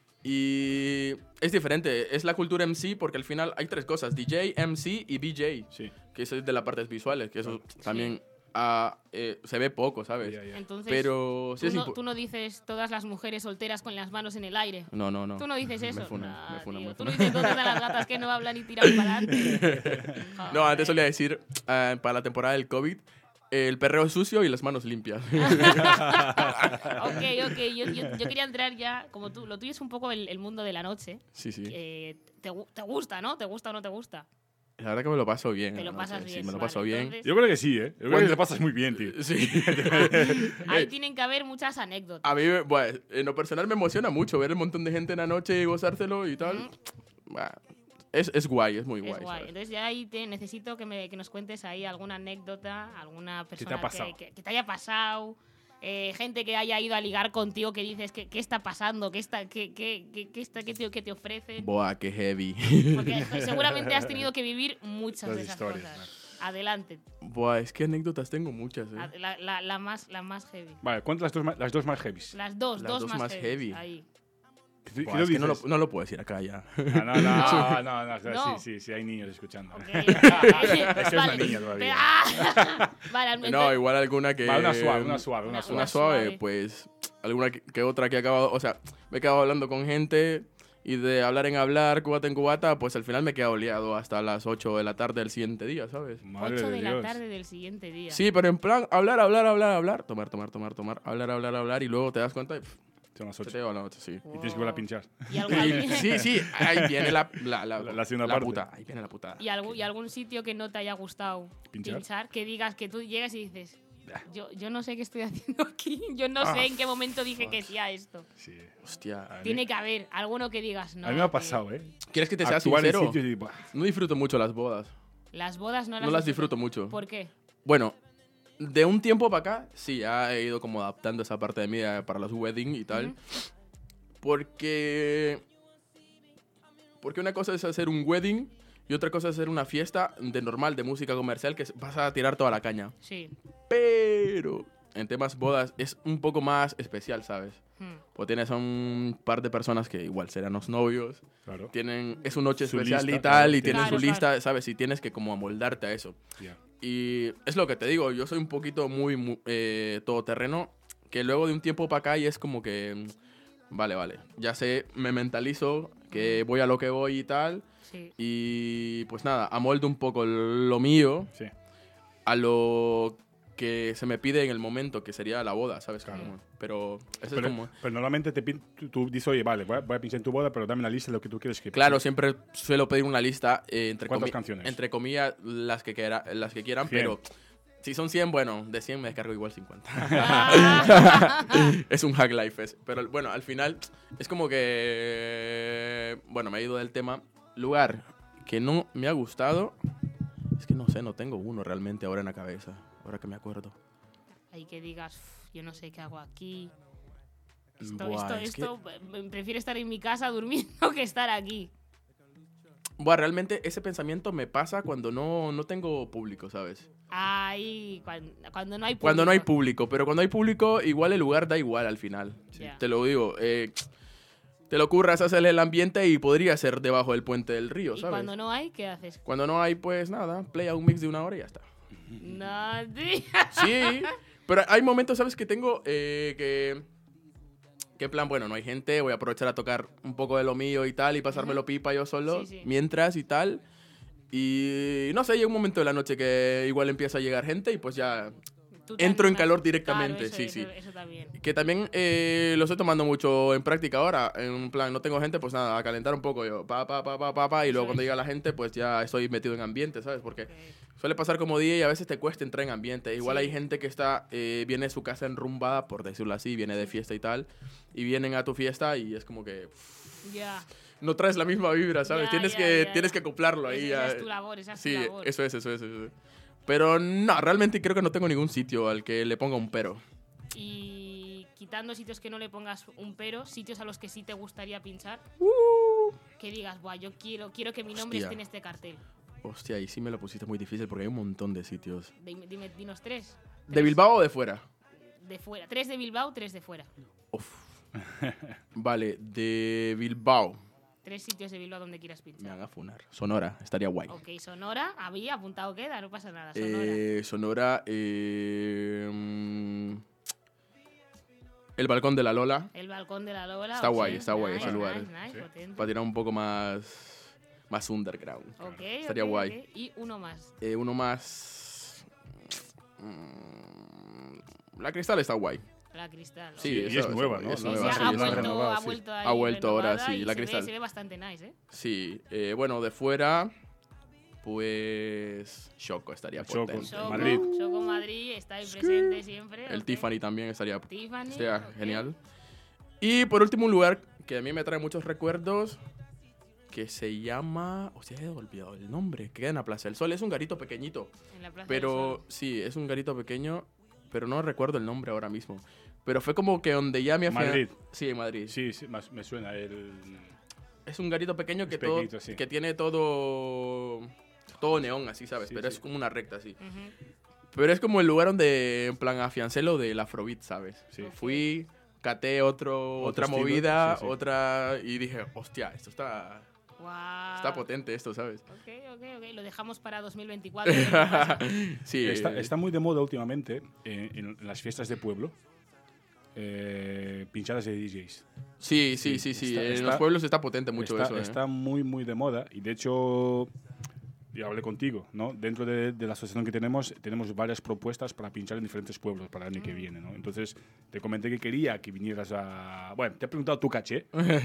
Y es diferente, es la cultura M C porque al final hay tres cosas, D J, M C y B J, Sí. que eso es de las partes visuales, que eso también ah, eh, se ve poco, ¿sabes? Ya, ya. Entonces, Pero sí tú, es no, impo- tú no dices todas las mujeres solteras con las manos en el aire. No, no, no. Tú no dices Me eso. funan, Nah, me funan, tío. me Tú no funan. dices todas las gatas que no hablan y tiran para adelante. No, antes solía decir, ah, para la temporada del COVID, el perreo sucio y las manos limpias. Ok, ok. Yo, yo- yo quería entrar ya, como tú, lo tuyo es un poco el, el mundo de la noche. Sí, sí. Eh, te, gu- te gusta, ¿no? ¿Te gusta o no te gusta? La verdad que me lo paso bien. Te lo ¿no? pasas Sí, bien. Sí, me lo vale, paso bien. entonces, Yo creo que sí, ¿eh? Yo creo que Cuando- te pasas muy bien, tío. Sí. ahí tienen que haber muchas anécdotas. A mí, bueno, en lo personal me emociona mucho ver el montón de gente en la noche y gozárselo y tal. Bah, es, es guay, es muy Es guay. guay. ¿sabes? Entonces ya ahí te necesito que, me, que nos cuentes ahí alguna anécdota, alguna persona ha pasado? que, que te haya pasado, eh, gente que haya ido a ligar contigo que dices que qué está pasando, qué está, qué, qué, qué, qué está, qué te, qué te ofrecen. Buah, qué heavy. Porque seguramente has tenido que vivir muchas Las de esas historias, cosas. Adelante. Buah, es que anécdotas tengo muchas, A- eh. La, la, la más, la más heavy. Vale, cuenta las dos, ma- las dos más heavies. Las dos, Las dos, dos más, más heavy. heavy. Ahí. ¿Qué, Buah, qué lo es que no lo, dices? no lo puedo decir acá ya. Ah, no, no, no, no, no, No. Sí, sí, sí, hay niños escuchando. Ok. Es una niña todavía. Ah. Vale, No, entonces- igual alguna que... Vale, una suave, una suave, una Una suave. Una suave, suave. pues alguna que, que otra que he acabado, o sea, me he quedado hablando con gente y de hablar en hablar, cubata en cubata, pues al final me he quedado liado hasta las ocho de la tarde del siguiente día, ¿sabes? Madre ocho de de la Dios. tarde del siguiente día. Sí, pero en plan, hablar, hablar, hablar, hablar, tomar, tomar, tomar, tomar, hablar, hablar, hablar, y luego te das cuenta y pff, Son las se te ocho. va la noche, sí. Y tienes que volver a pinchar. ¿Y, algo- Y- sí, sí, ahí viene la, la, la, La- la segunda parte. puta, ahí viene la putada. ¿Y, algún, ¿Y algún sitio que no te haya gustado ¿Pinchar? que digas que tú llegas y dices, yo, yo no sé qué estoy haciendo aquí, yo no sé Ah, en qué momento dije que sí a esto. Sí. Hostia. A mí- Tiene que haber alguno que digas, no. a mí me ha que pasado, ¿eh? ¿Quieres que te sea Actuar en sincero? sitios y... buah, No disfruto mucho las bodas. Las bodas no las, No las disfruto mucho. ¿Por qué? Bueno, de un tiempo para acá, sí, ya he ido como adaptando esa parte de mí eh, para los wedding y tal. Ujú. Porque... Porque una cosa es hacer un wedding y otra cosa es hacer una fiesta de normal, de música comercial, que vas a tirar toda la caña. Sí. Pero en temas bodas es un poco más especial, ¿sabes? Hmm. Pues tienes a un par de personas que igual serán los novios, Claro. tienen, es una noche Su especial lista, y tal, claro, y tienen claro, su claro. lista, ¿sabes? Y tienes que como amoldarte a eso. Ya. Y es lo que te digo, yo soy un poquito muy, muy eh, todoterreno, que luego de un tiempo para acá y es como que, mm, vale, vale, ya sé, me mentalizo, que voy a lo que voy y tal, Sí. y pues nada, amoldo un poco lo mío Sí. a lo que se me pide en el momento, que sería la boda, ¿sabes? Claro. Como- pero eso Pero, es como... pero normalmente te pin- tú, tú dices, oye, vale, voy a, voy a pinchar en tu boda, pero dame la lista de lo que tú quieres que Claro, siempre suelo pedir una lista, eh, entre, ¿Cuántas comi- canciones? entre comillas, las que, quiera- las que quieran, cien. pero si son cien, bueno, de cien me descargo igual cincuenta. Ah. Es un hack life ese. Pero bueno, al final es como que... Bueno, me he ido del tema. Lugar que no me ha gustado... Es que no sé, no tengo uno realmente ahora en la cabeza. Ahora que me acuerdo. Ahí que digas, "Uf, yo no sé qué hago aquí. Esto, Buah, esto, es que- esto, eh, prefiero estar en mi casa durmiendo que estar aquí. Buah, realmente ese pensamiento me pasa cuando no, no tengo público, ¿sabes? Ahí, cuando, cuando no hay público. Cuando no hay público. Pero cuando hay público, igual el lugar da igual al final. Ya. Te lo digo. eh, te lo curras, haces el ambiente y podría ser debajo del puente del río, Y ¿sabes? cuando no hay, ¿qué haces? Cuando no hay, pues nada, play a un mix de una hora y ya está. No, tío. Sí, pero hay momentos, ¿sabes? Que tengo eh, que... Que en plan, bueno, no hay gente, voy a aprovechar a tocar un poco de lo mío y tal y pasármelo pipa yo solo, Sí, sí. mientras y tal. Y no sé, llega un momento de la noche que igual empieza a llegar gente y pues ya Tú te entro en animas. calor directamente, Claro, eso, sí, eso, sí. Eso también. Que también eh, lo estoy tomando mucho en práctica ahora. En plan, no tengo gente, pues nada, a calentar un poco yo. Pa, pa, pa, pa, pa, pa, y luego Eso cuando es. llega la gente, pues ya estoy metido en ambiente, ¿sabes? Porque Ok. suele pasar como D J y a veces te cuesta entrar en ambiente. Igual Sí. hay gente que está, eh, viene de su casa enrumbada, por decirlo así, viene de fiesta y tal. Y vienen a tu fiesta y es como que pff, Ya. no traes la misma vibra, ¿sabes? Ya, tienes ya, que, ya, tienes ya. que acoplarlo ahí. Esa ya. es tu labor, esa es tu Sí, labor. eso es, eso es, eso es. Pero no, realmente creo que no tengo ningún sitio al que le ponga un pero. Y quitando sitios que no le pongas un pero, sitios a los que sí te gustaría pinchar, que digas, buah, yo quiero, quiero que mi nombre Hostia. esté en este cartel. Hostia, y sí me lo pusiste muy difícil porque hay un montón de sitios. Dime, dime- dinos tres. ¿De Tres Bilbao o de fuera? De fuera. Tres de Bilbao, tres de fuera. Uf. Vale, de Bilbao. Tres sitios de Bilbao donde quieras Me pinchar. van a funar. Sonora, estaría guay. Ok, Sonora, había apuntado queda, no pasa nada. Sonora. Eh, Sonora, eh, mm, el balcón de la Lola. El balcón de la Lola. Está ok, guay, está guay nice, ese lugar. Nice, nice, Sí. potente. Para tirar un poco más, más underground. Ok, Estaría ok, guay. ok. Y uno más. Eh, uno más. mm, La Cristal está guay. La Cristal. Sí, ok. Y eso- es nueva, ¿no? es Sí, nueva, sí, nueva, sí, ha, sí, la han vuelto, renovado, ha sí. vuelto ahí Ha vuelto ahora, renovada sí, y la se ve- Cristal. se ve bastante nice, ¿eh? Sí, eh, bueno, de fuera, pues. Choco estaría Choco. potente. Choco, Madrid. Choco Madrid está ahí presente siempre. El ok. Tiffany también estaría, Tiffany, estaría ok. genial. Y por último, un lugar que a mí me trae muchos recuerdos, que se llama... Hostia, he olvidado el nombre. Que queda en la Plaza del Sol. Es un garito pequeñito. En la Plaza del Pero Sol. sí, es un garito pequeño, pero no recuerdo el nombre ahora mismo. Pero fue como que donde ya me hacía... Madrid. Sí, en Madrid. Sí, sí, más- me suena el... Es un garito pequeño que, Es todo, pequeñito, sí. que tiene todo... Todo neón, así, ¿sabes? Sí, pero sí. es como una recta, así. Ujú. Pero es como el lugar donde, en plan, afiancé lo del Afrobeat, ¿sabes? Sí. Fui, caté otro, Otro otra estilo, sí, sí, sí. otra... Y dije, hostia, esto está... Guau. Está potente esto, ¿sabes? Ok, ok, ok. Lo dejamos para dos mil veinticuatro. a ver qué pasa. Sí. Está, está muy de moda últimamente eh, en las fiestas de pueblo. Eh, pinchadas de D Js. Sí, sí, sí, sí. Está- en está- los pueblos está potente mucho está, eso, ¿eh? está muy, muy de moda. Y de hecho, yo hablé contigo, ¿no? Dentro de, de la asociación que tenemos, tenemos varias propuestas para pinchar en diferentes pueblos para el año que viene, ¿no? Entonces, te comenté que quería que vinieras a... Bueno, te he preguntado tu caché.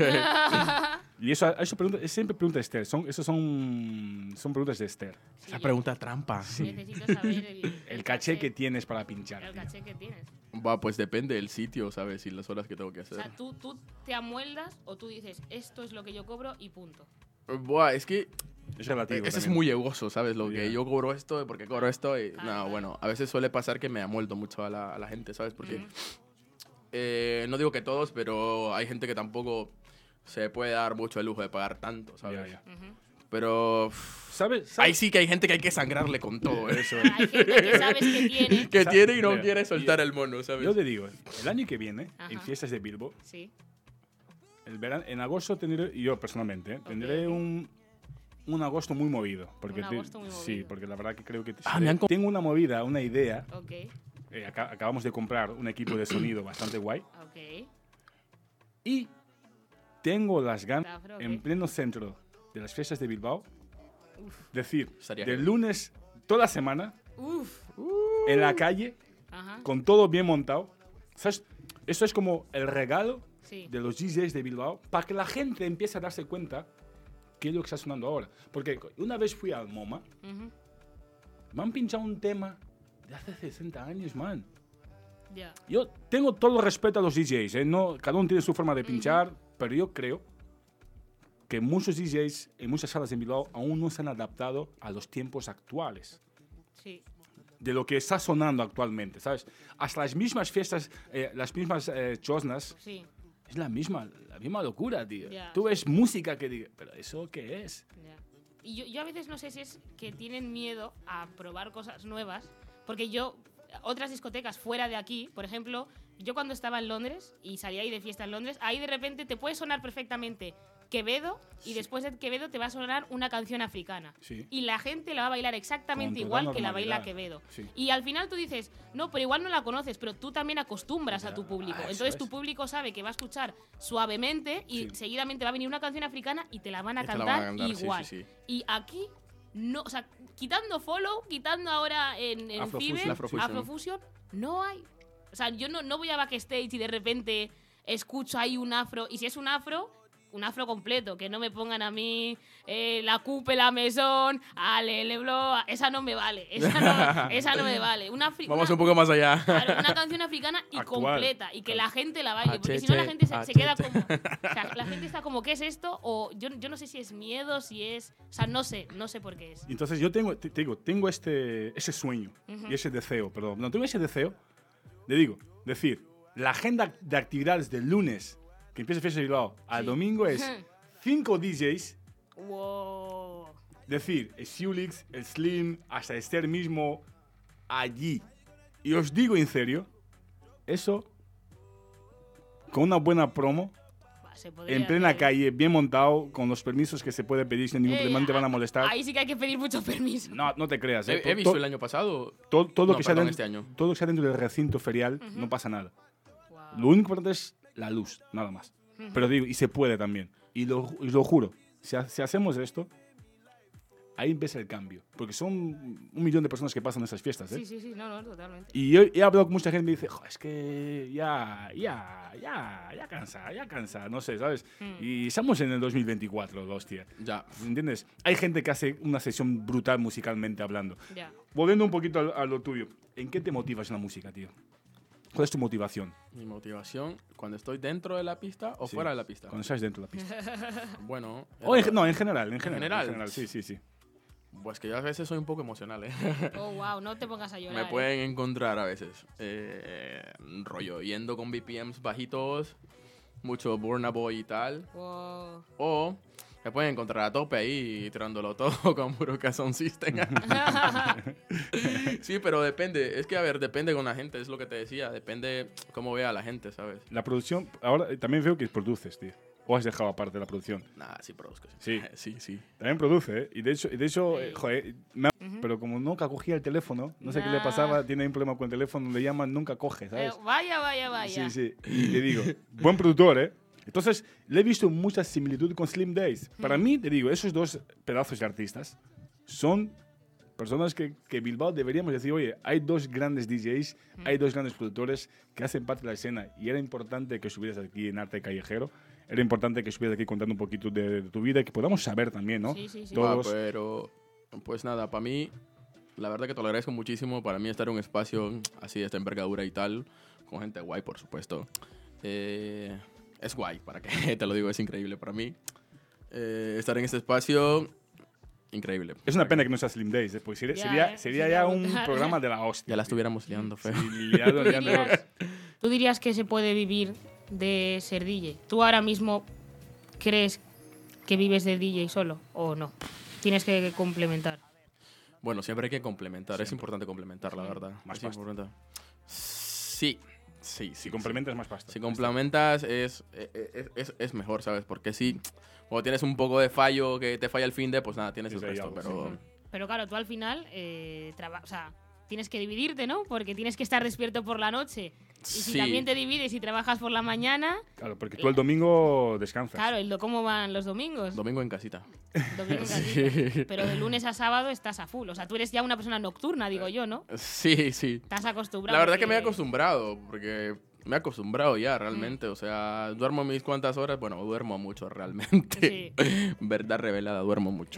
Y eso, eso pregunta, es siempre pregunta de Esther. Son, eso son, son preguntas de Esther. Sí, Esa yo pregunta trampa. Necesito saber el, El caché que tienes para pinchar. El tío. caché que tienes. Va, pues depende del sitio, ¿sabes? Y las horas que tengo que O hacer. sea, ¿tú, tú te amueldas o tú dices, esto es lo que yo cobro y punto. Buah, es que Es relativo. ese es también. muy egoso, ¿sabes? Lo que Ya. yo cobro esto, porque cobro esto. Y, Claro, no, claro. bueno, a veces suele pasar que me amueldo mucho a la, a la gente, ¿sabes? Porque Ujú. eh, no digo que todos, pero hay gente que tampoco se puede dar mucho el lujo de pagar tanto, ¿sabes? Ya, ya. Ujú. Pero uff, ¿Sabes? ¿Sabes? ahí sí que hay gente que hay que sangrarle con todo, ¿eh? Eso. Hay gente que sabes que tiene. Que Sa- tiene y no Mira, quiere soltar y- el mono, ¿sabes? Yo te digo, el año que viene, Ajá. en fiestas de Bilbo, Sí. el verano, en agosto tendré, y yo personalmente, ¿eh? tendré ok. un, un agosto muy movido. Porque Un te- agosto muy Sí, movido. porque la verdad que creo que... Ah, me han com- tengo una movida, una idea. Ok, Eh, aca- acabamos de comprar un equipo de sonido bastante guay. ok. Y tengo las ganas, Afro, ok. en pleno centro de las fiestas de Bilbao, decir, Estaría del genial. lunes toda semana, Uf. en la calle, Ajá. con todo bien montado. ¿Sabes? Eso es como el regalo Sí. de los D Js de Bilbao para que la gente empiece a darse cuenta qué es lo que está sonando ahora. Porque una vez fui al MoMA, Ujú. me han pinchado un tema de hace sesenta años, man. Ya. Yo tengo todo el respeto a los D Js, ¿eh? No, cada uno tiene su forma de pinchar, pero yo creo que muchos D Js en muchas salas en Bilbao aún no se han adaptado a los tiempos actuales. Sí. De lo que está sonando actualmente, ¿sabes? Hasta las mismas fiestas, eh, las mismas eh, chosnas, Sí. es la misma, la misma locura, tío. Ya. Tú ves música que diga, pero ¿eso qué es? Ya. Y yo, yo a veces no sé si es que tienen miedo a probar cosas nuevas, porque yo, otras discotecas fuera de aquí, por ejemplo, yo cuando estaba en Londres y salía ahí de fiesta en Londres, ahí de repente te puede sonar perfectamente Quevedo y después de Quevedo te va a sonar una canción africana. Sí. Y la gente la va a bailar exactamente Con igual total que la baila normalidad. Quevedo. Sí. Y al final tú dices, no, pero igual no la conoces, pero tú también acostumbras a tu público. Ah, eso Entonces es. tu público sabe que va a escuchar suavemente y Sí. seguidamente va a venir una canción africana y te la van a Y te la cantar van a cantar, sí, igual. sí, sí. Y aquí no, o sea, quitando Follow, quitando ahora en, en Afrofusion. Fever, Afrofusion. Afrofusion, no hay. O sea, yo no, no voy a backstage y de repente escucho ahí un afro. Y si es un afro, un afro completo. Que no me pongan a mí eh, la coupe, la mesón, ale, le blo. Esa no me vale. Esa no, esa no me vale. Una, afri- Vamos una, un poco más allá. claro, una canción africana y Actual. completa. Y que la gente la baile. Porque si Achete, no, la gente se, se queda achete. como. O sea, la gente está como, ¿qué es esto? O yo, yo no sé si es miedo, si es. O sea, no sé. No sé por qué es. Entonces yo tengo, te, te digo, tengo este, ese sueño Ujú. y ese deseo, perdón. No, tengo ese deseo de, digo, decir, la agenda de actividades del lunes, que empieza Fiesta de Bilbao, al Sí. domingo es cinco D Js, Wow. decir, el Siulix, el Slim, hasta Esther mismo, allí. Y os digo en serio, eso, con una buena promo, Va, se podría en plena hacer. calle, bien montado, con los permisos que se puede pedir sin ningún Eh, problema, no te van a molestar. Ahí sí que hay que pedir mucho permiso. No, no te creas. ¿eh? He, he To- visto to- el año pasado. todo, todo lo No, que sea perdón, dentro, este año. todo lo que sea dentro del recinto ferial, no pasa nada. Wow. Lo único importante es la luz, nada más. Pero digo, y se puede también. Y lo, y lo juro, si, ha- si hacemos esto, ahí empieza el cambio. Porque son un millón de personas que pasan esas fiestas, ¿eh? Sí, sí, sí, no, no, totalmente. Y yo he hablado con mucha gente y me dice, "Jo, es que ya, ya, ya, ya cansa, ya cansa, no sé, ¿sabes? Mm. Y estamos en el dos mil veinticuatro, hostia. Ya. ¿Entiendes? Hay gente que hace una sesión brutal musicalmente hablando. Ya. Volviendo un poquito a, a lo tuyo, ¿en qué te motivas en la música, tío? ¿Cuál es tu motivación Mi motivación, cuando estoy dentro de la pista o Sí. fuera de la pista. cuando estás dentro de la pista? Bueno. O en, eh, no, en general, en general. general? En general, sí, sí, sí. Pues que yo a veces soy un poco emocional, ¿eh? Oh, wow, no te pongas a llorar. Me ¿eh? pueden encontrar a veces. Eh, rollo, yendo con B P Ms bajitos, mucho Burna Boy y tal. Wow. O me pueden encontrar a tope ahí tirándolo todo con puro Sound System. Sí, pero depende. Es que, a ver, depende con la gente, es lo que te decía. Depende cómo vea a la gente, ¿sabes? La producción, ahora eh, también veo que produces, tío. ¿O has dejado aparte la producción? Nada, sí produzco. Sí. Sí, sí. También produce, ¿eh? Y de hecho, y de hecho Sí. eh, joder, me ha- pero como nunca cogía el teléfono, no sé qué le Nah. pasaba, tiene un problema con el teléfono, le llaman, nunca coge, Eh, ¿sabes? vaya, vaya, vaya. Sí, sí. Y te digo, buen productor, ¿eh? Entonces, le he visto mucha similitud con Slim Days. Para mí, te digo, esos dos pedazos de artistas son personas que, que Bilbao deberíamos decir, oye, hay dos grandes D Js, hay dos grandes productores que hacen parte de la escena y era importante que estuvieras aquí en Arte Callejero, era importante que estuvieras aquí contando un poquito de, de tu vida y que podamos saber también, ¿no? Sí, sí, sí. Ah, Todos. pero, pues nada, para mí, la verdad que te lo agradezco muchísimo. Para mí estar en un espacio así de esta envergadura y tal, con gente guay, por supuesto, eh, es guay, para que te lo digo, es increíble para mí. Eh, estar en este espacio, increíble. Es una pena que no sea Slim Days, ¿eh? Porque sería, Ya, sería, ¿eh? sería Sería ya un brutal. programa de la hostia. Ya la tío. estuviéramos liando, feo. Sí, liado, ¿Tú liando. dirías, tú dirías que se puede vivir de ser D J? ¿Tú ahora mismo crees que vives de D J solo o no? Tienes que complementar. Bueno, siempre hay que complementar. Es importante complementar, la verdad. Más es pasta. importante. Sí, sí, sí. Si complementas más pasta. Si complementas es, es, es, es mejor, ¿sabes? Porque si cuando tienes un poco de fallo, que te falla el fin de, pues nada, tienes Sí, el sí, hay resto. algo, Pero Ujú. Pero claro, tú al final eh, traba- o sea, tienes que dividirte, ¿no? Porque tienes que estar despierto por la noche. Y si Sí. también te divides y trabajas por la mañana, Claro, porque tú el domingo descansas. claro, el do- ¿cómo van los domingos? domingo en casita. Domingo en casita. Pero de lunes a sábado estás a full. O sea, tú eres ya una persona nocturna, digo yo, ¿no? Sí, sí. Estás acostumbrado. La verdad que me he porque- acostumbrado, porque me he acostumbrado ya realmente. O sea, duermo mis cuantas horas. Bueno, duermo mucho realmente. Verdad revelada, duermo mucho.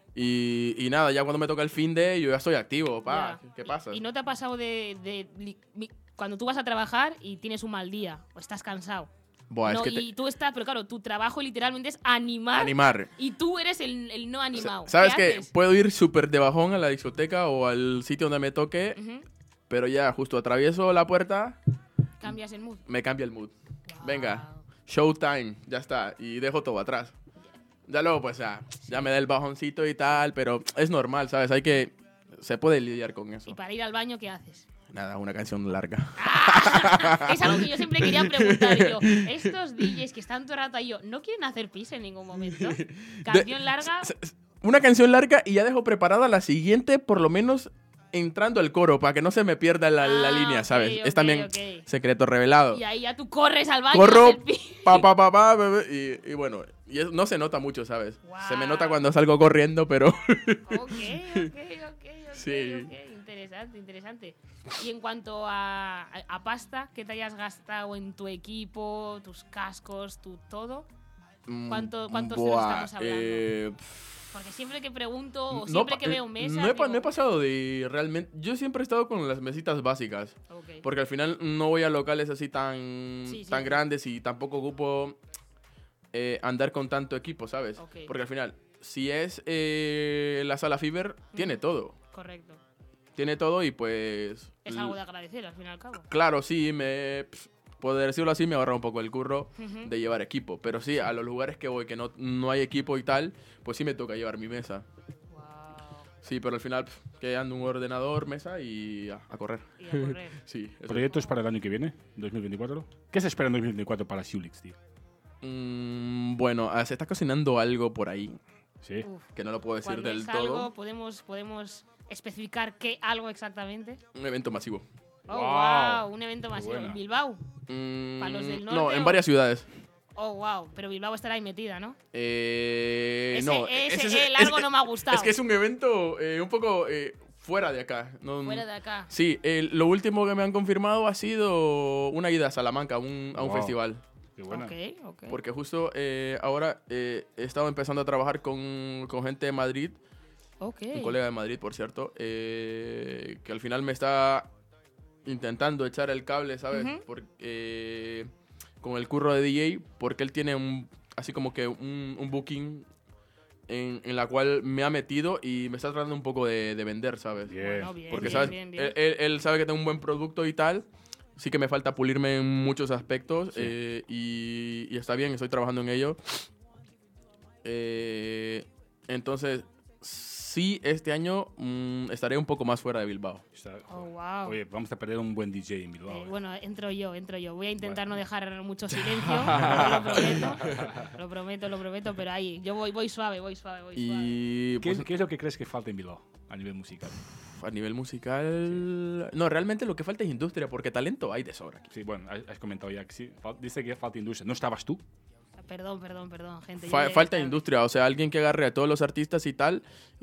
Y, y nada, ya cuando me toca el fin de, yo ya estoy activo, pa. Ya. ¿Qué pasa? ¿Y, y no te ha pasado de, de li- mi- cuando tú vas a trabajar y tienes un mal día o estás cansado? Buah, No, es que te- y tú estás, pero claro, tu trabajo literalmente es animar. animar. Y tú eres el, el no animado. ¿Sabes ¿Qué qué? haces? Puedo ir súper de bajón a la discoteca o al sitio donde me toque, Ujú. pero ya justo atravieso la puerta, Cambias el mood. me cambia el mood. Wow. Venga, showtime, ya está. Y dejo todo atrás. Ya luego, pues ya, ya me da el bajoncito y tal, pero es normal, ¿sabes? Hay que... Se puede lidiar con eso. Y para ir al baño, ¿qué haces? Nada, una canción larga. Es algo que yo siempre quería preguntar yo. Estos D Js que están todo el rato ahí, yo, ¿no quieren hacer pis en ningún momento? Canción larga. S- s- Una canción larga y ya dejo preparada la siguiente, por lo menos entrando al coro para que no se me pierda la, la Ah, línea, ok, ¿sabes? ok, es también ok. secreto revelado. Y ahí ya tú corres al baño. Corro, haces pi- pa, pa, pa, pa, bebé, y, y bueno, y es- no se nota mucho, ¿sabes? Se me nota Guau. cuando salgo corriendo, pero... Ok, ok, ok, ok. Sí. ok. Interesante, interesante. Y en cuanto a, a, a pasta, ¿qué te hayas gastado en tu equipo, tus cascos, tu todo? ¿Cuánto- cuántos ceros Buah, estamos hablando? eh, Porque siempre que pregunto o no siempre pa- que veo mesas. no he, pa- digo, no he pasado de realmente... Yo siempre he estado con las mesitas básicas. ok. Porque al final no voy a locales así tan, Sí, sí, tan sí. grandes y tampoco ocupo eh, andar con tanto equipo, ¿sabes? Ok. Porque al final, si es eh, la sala Fever, tiene todo. Correcto. Tiene todo y pues... Es l- algo de agradecer al fin y al cabo. Claro, sí, me... pf, poder decirlo así, me ahorra un poco el curro Ujú. de llevar equipo. Pero sí, a los lugares que voy, que no, no hay equipo y tal, pues sí me toca llevar mi mesa. Wow. Sí, pero al final, pf, que ando un ordenador, mesa y a, a correr. Y a correr. Sí, eso es. ¿Proyectos para el año que viene, dos mil veinticuatro? ¿Qué se espera en dos mil veinticuatro para Shulix, tío? Mm, bueno, ah, se está cocinando algo por ahí, Sí. Uf. que no lo puedo decir Cuando del es todo. algo, podemos, podemos especificar qué algo exactamente. Un evento masivo. Oh, Wow. wow, un evento Qué masivo. buena. ¿En Bilbao? Mm, ¿Para los del no, norte en o- varias ciudades. Oh, wow. Pero Bilbao estará ahí metida, ¿no? Eh, Ese, no, ese, ese- el largo es- no me ha gustado. Es que es un evento eh, un poco eh, fuera de acá. No, Fuera de acá. Sí, el- lo último que me han confirmado ha sido una ida a Salamanca, a un, a un Wow. festival. Qué buena. Ok, ok. Porque justo eh, ahora eh, he estado empezando a trabajar con, con gente de Madrid, Ok. un colega de Madrid, por cierto, eh, que al final me está intentando echar el cable, ¿sabes? Ujú. Por- eh, con el curro de D J, porque él tiene un, así como que un, un booking en, en la cual me ha metido y me está tratando un poco de, de vender, ¿sabes? Bien. Bueno, bien, Porque, bien, ¿sabes? bien, bien. Él, él- él sabe que tengo un buen producto y tal. Sí que me falta pulirme en muchos aspectos Sí. eh, y, y está bien, estoy trabajando en ello. Eh, entonces, sí, este año mm, estaré un poco más fuera de Bilbao. Está- Oh, wow. Oye, vamos a perder un buen D J en Bilbao. Eh, eh. bueno, entro yo, entro yo. Voy a intentar no dejar mucho silencio, lo prometo. Lo prometo, lo prometo, pero ahí, yo voy, voy suave, voy suave, voy suave. Y ¿Qué, pues, es, qué es lo que crees que falta en Bilbao a nivel musical? a nivel musical... No, realmente lo que falta es industria, porque talento hay de sobra aquí. Sí, bueno, has, has comentado ya que sí. fal- Dice que falta industria. ¿No estabas tú? Perdón, perdón, perdón, gente. yo Fa- llegué falta tarde. industria, o sea, alguien que agarre a todos los artistas y tal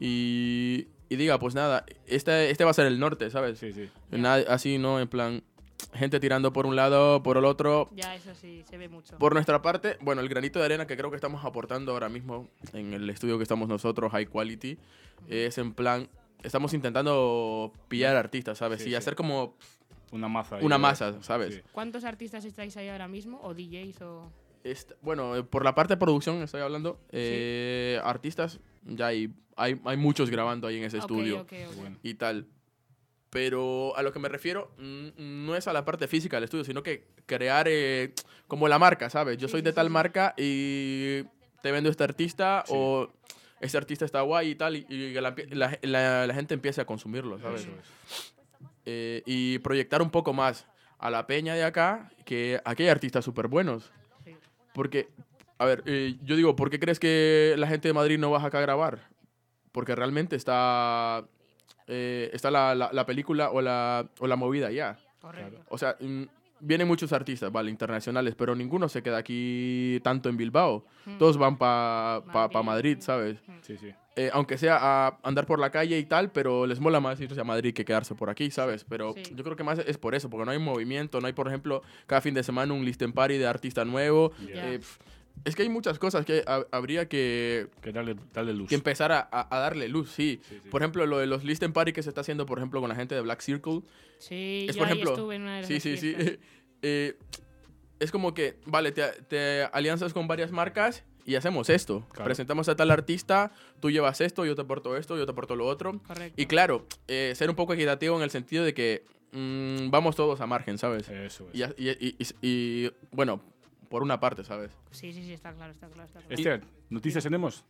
y, y diga, pues nada, este, este va a ser el norte, ¿sabes? Sí, sí. Nada- así, ¿no? En plan, gente tirando por un lado, por el otro. Ya, eso sí, se ve mucho. Por nuestra parte, bueno, el granito de arena que creo que estamos aportando ahora mismo en el estudio que estamos nosotros, High Quality, es en plan, estamos intentando pillar artistas, ¿sabes? Sí, y sí. hacer como Una masa. ahí una de- masa, ¿sabes? Sí. ¿Cuántos artistas estáis ahí ahora mismo? ¿O D Js o...? Est- bueno, eh, por la parte de producción estoy hablando, eh, artistas, ya hay, hay, hay muchos grabando ahí en ese Ok, estudio ok, ok. Bueno. y tal. Pero a lo que me refiero mm, no es a la parte física del estudio, sino que crear eh, como la marca, ¿sabes? Yo Sí, soy sí, de sí, tal sí. marca y te vendo este artista Sí. o este artista está guay y tal, y, y que la, la- la- la gente empiece a consumirlo, ¿sabes? Eso es. Eh, y proyectar un poco más a la peña de acá, que aquí hay artistas súper buenos. Sí. Porque, a ver, eh, yo digo, ¿por qué crees que la gente de Madrid no baja acá a grabar? Porque realmente está, eh, está la, la- la película o la, o la movida ya. Correcto. O sea, mm, vienen muchos artistas, vale, internacionales, pero ninguno se queda aquí tanto en Bilbao. Mm. Todos van para pa, pa Madrid. Madrid, ¿sabes? Sí, sí. Eh, aunque sea a andar por la calle y tal, pero les mola más irse a Madrid que quedarse por aquí, ¿sabes? Pero Sí. yo creo que más es por eso, porque no hay movimiento, no hay, por ejemplo, cada fin de semana un listen party de artista nuevo. Ya. Eh, pf, es que hay muchas cosas que ha- habría que, Que darle, darle luz. que empezar a, a- a darle luz, sí. Sí, sí. Por ejemplo, lo de los listen party que se está haciendo, por ejemplo, con la gente de Black Circle. Sí, Es yo por ahí ejemplo, estuve en una de sí, esas sí, sí. fiestas. Eh, es como que, vale, te, te alianzas con varias marcas y hacemos esto. Claro. Presentamos a tal artista, tú llevas esto, yo te aporto esto, yo te aporto lo otro. Correcto. Y claro, eh, ser un poco equitativo en el sentido de que mm, vamos todos a margen, ¿sabes? Eso es. Y, y- y- y- y, bueno, por una parte, ¿sabes? Sí, sí, sí, está claro, está claro. Está claro. Esther, ¿noticias tenemos?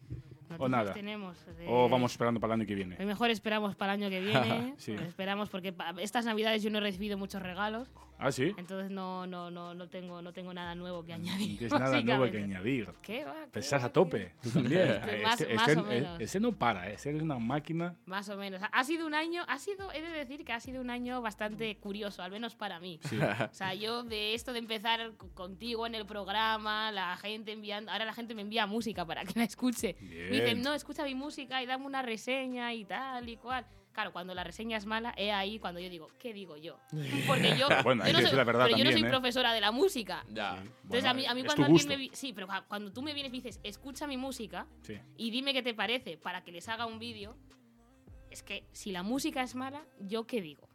Noticias nada. tenemos. de- O vamos esperando para el año que viene. A lo mejor esperamos para el año que viene. Sí. Esperamos porque pa- estas navidades yo no he recibido muchos regalos. Ah, sí. Entonces no, no, no, no, tengo, no tengo nada nuevo que No añadir. tienes nada nuevo que básicamente. añadir. ¿Qué va? ¿Qué Estás va? a tope. Tú también. Más- Este- más este- o menos. Ese no para, ¿eh? Ese es una máquina. Más o menos. Ha sido un año, ha sido, he de decir que ha sido un año bastante curioso, al menos para mí. Sí. O sea, yo de esto de empezar c- contigo en el programa, la gente enviando, ahora la gente me envía música para que la escuche. Bien. Me dicen, no, escucha mi música y dame una reseña y tal y cual. Claro, cuando la reseña es mala, es ahí cuando yo digo, ¿qué digo yo? Porque yo, Bueno, hay yo que no decir soy, la verdad pero yo no también, soy ¿eh? profesora de la música. Ya. Sí. Entonces Bueno, a mí, a mí es cuando tu alguien gusto. me vi- sí, pero cua- cuando tú me vienes y dices, escucha mi música Sí. y dime qué te parece para que les haga un vídeo, es que si la música es mala, ¿yo qué digo?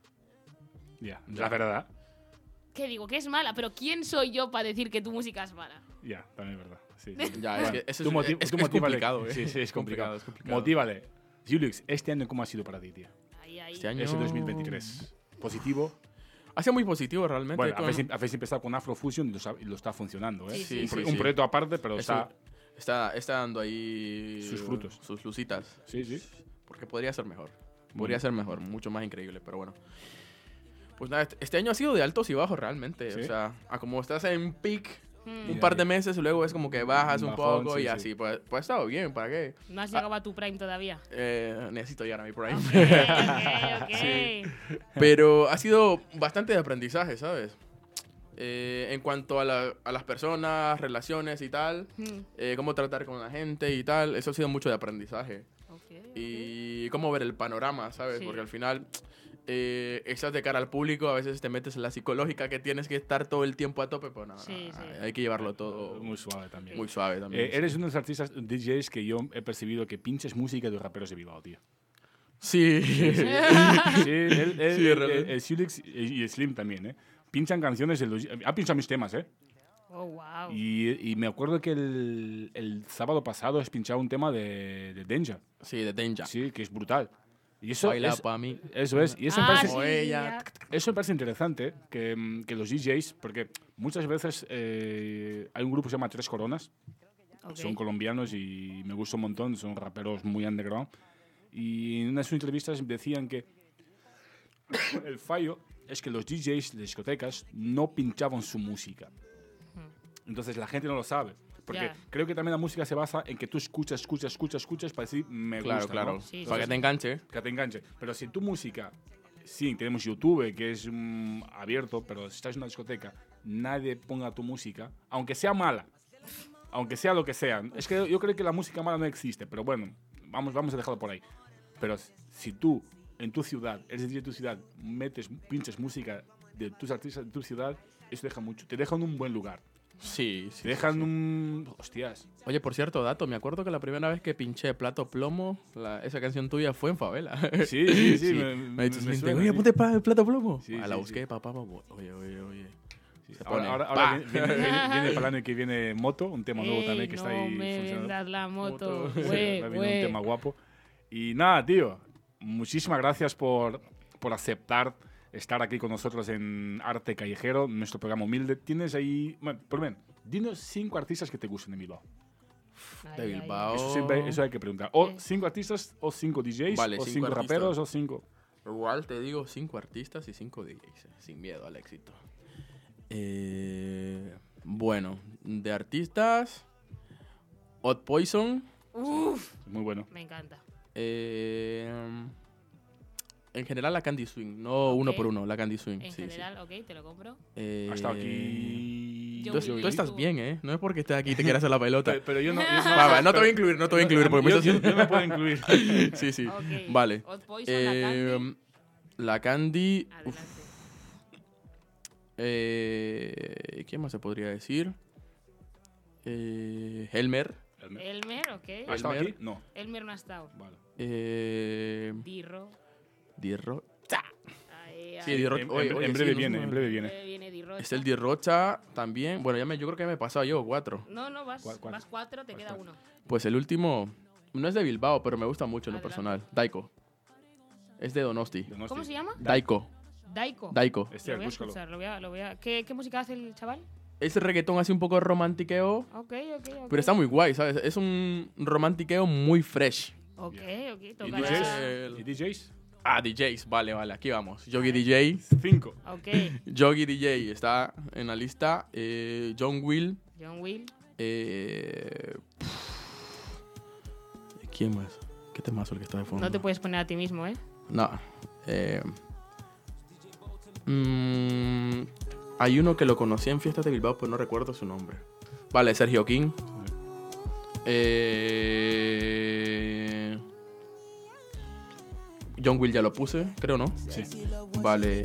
Ya, la verdad. ¿Qué digo? Que es mala, pero ¿quién soy yo para decir que tu música es mala? Ya, también es verdad. Sí, sí. Ya, es que eso Tú es, moti- es, tú es motívale. complicado, ¿eh? Sí, sí, es complicado. es complicado. Motívale. Julix, este año, ¿cómo ha sido para ti, tío? Ahí, ahí. Este año... Ese dos mil veintitrés. ¿Positivo? Ha sido muy positivo realmente. Bueno, con- habéis, habéis empezado con Afrofusion y lo, sa- y lo está funcionando, ¿eh? Sí, sí, un, sí, pro- sí. un proyecto aparte, pero Eso está... está, está dando ahí... Sus frutos. Sus lucitas. Sí, sí. Porque podría ser mejor. Bueno. Podría ser mejor, mucho más increíble, pero bueno. Pues nada, este- este año ha sido de altos y bajos realmente. ¿Sí? O sea, a como estás en peak Mm. un Ya, par ya. de meses, luego es como que bajas Un un bajón, poco sí, y sí. así. Pues, pues ha estado bien, ¿para qué? No has llegado a tu prime todavía. Eh, necesito llegar a mi prime. Ok, ok, ok. Sí. Pero ha sido bastante de aprendizaje, ¿sabes? Eh, en cuanto a, la- a las personas, relaciones y tal, Mm, eh, cómo tratar con la gente y tal, eso ha sido mucho de aprendizaje. ok, ok. Y cómo ver el panorama, ¿sabes? Sí. Porque al final eh, estás de cara al público, a veces te metes en la psicológica que tienes que estar todo el tiempo a tope, pues nada, Sí, sí. hay que llevarlo todo Muy suave también. muy suave también. Eh, eres uno de los artistas D Js que yo he percibido que pinches música de los raperos de Bilbao, tío. Sí. Sí, él, él, Sí, él- realmente. el Julix y el Slim también, ¿eh? Pinchan canciones de los... Ha pinchado mis temas, ¿eh? Oh, wow. Y, y me acuerdo que el, el sábado pasado has pinchado un tema de, de Danger. Sí, de Danger. Sí, que es brutal. Y eso Baila es, pa' mí. eso es. Y eso, me Ah, parece, sí, Como ella. ya. eso me parece interesante, que, mm, que los D Js, porque muchas veces eh, hay un grupo que se llama Tres Coronas, Ok. son colombianos y me gusta un montón, son raperos muy underground. Y en unas entrevistas decían que el fallo es que los D Js de discotecas no pinchaban su música. Entonces la gente no lo sabe. Porque Ya. creo que también la música se basa en que tú escuchas, escuchas, escuchas, escuchas para decir me Claro, gusta, claro. ¿no? Sí, Para sí, que te enganche. Que te enganche. Pero si tu música, sí, tenemos YouTube, que es mm, abierto, pero si estás en una discoteca, nadie ponga tu música, aunque sea mala, aunque sea lo que sea. Es que yo creo que la música mala no existe, pero bueno, vamos, vamos a dejarlo por ahí. Pero si tú, en tu ciudad, eres D J de tu ciudad, metes, pinches música de tus artistas de tu ciudad, eso deja mucho. Te deja en un buen lugar. Sí, sí. Te dejan un... Hostias. Oye, por cierto, dato, me acuerdo que la primera vez que pinché Plato Plomo, la- esa canción tuya fue en Favela. Sí, sí, sí. Me, me, dices, me Linte, suena, oye, sí. ponte pa- Plato Plomo. Sí, Ah, la sí, busqué, sí. papá, papá. Oye, oye, oye. Se Ahora, pone, ahora, pa. ahora viene, viene, viene- viene para el año que viene Moto, un tema nuevo Ey, también que no está ahí me funcionando. vendas la moto. Moto. Güey, Va a venir güey. un tema guapo. Y nada, tío, muchísimas gracias por, por aceptar estar aquí con nosotros en Arte Callejero, nuestro programa humilde. Tienes ahí... Bueno, por bien, dinos cinco artistas que te gusten de Bilbao. Ay, De ay, ay. Bilbao. Eso, siempre, eso hay que preguntar. O Eh. cinco artistas, o cinco D Js, Vale, o cinco cinco, artistas. raperos, o cinco... Igual te digo cinco artistas y cinco D Js, eh, sin miedo al éxito. Eh, bueno, de artistas, Odd Poison, Uf, Muy bueno. me encanta. eh, en general la Candy Swing, no uno Ok. por uno, la Candy Swing. En sí, sí. general, ok, te lo compro. Eh, Ha estado aquí... Yo Tú, Yo tú estás vi- bien, ¿eh? No es porque estés aquí y te quieras hacer la pelota. Pero, pero yo no... yo Va, va, no te voy a incluir, no te voy a incluir porque me yo, estás yo- yo me puedo incluir. Sí, sí. Ok. Vale. Odd Poison, Eh, la Candy. la Candy. Adelante. uf, eh, ¿Quién más se podría decir? Eh, Helmer. Elmer, ok. ¿Ha estado Elmer. aquí? No. Elmer no ha estado. Vale. Eh, Dirro. Dirro. Ahí, Sí, ahí. Dirro. En, Oye, en- oye, en sí, breve no viene, sé. en breve viene. Eh, viene Dirro. Es el Dirrocha también. Bueno, ya me, yo creo que me he pasado yo cuatro. No, no, vas, ¿Cuál- cuál? vas cuatro, te Vas queda cuatro. uno. Pues el último no es de Bilbao, pero me gusta mucho en lo Adelante. personal. Daiko. Es de Donosti. Donosti. ¿Cómo se llama? Daiko. Daiko. Daiko. Este, Lo voy a búscalo. escuchar, lo voy a, lo voy a... ¿Qué, ¿Qué música hace el chaval? es reggaetón así un poco romantiqueo, Ok, ok, ok. pero está muy guay, ¿sabes? Es un romantiqueo muy fresh. Ok, ok, ¿Y tocará. D Js? El- ¿Y D Js? Ah, D Js, vale, vale, aquí vamos. Yogi D J, Cinco. Ok, Yogi D J está en la lista. Eh, John Will. John Will. Eh, ¿Quién más? ¿Qué temazo el que está de fondo? No te puedes poner a ti mismo, ¿eh? No. Eh, mm, hay uno que lo conocí en Fiestas de Bilbao, pero no recuerdo su nombre. Vale, Sergio King. Eh, John Will ya lo puse, creo, ¿no? Sí. Vale.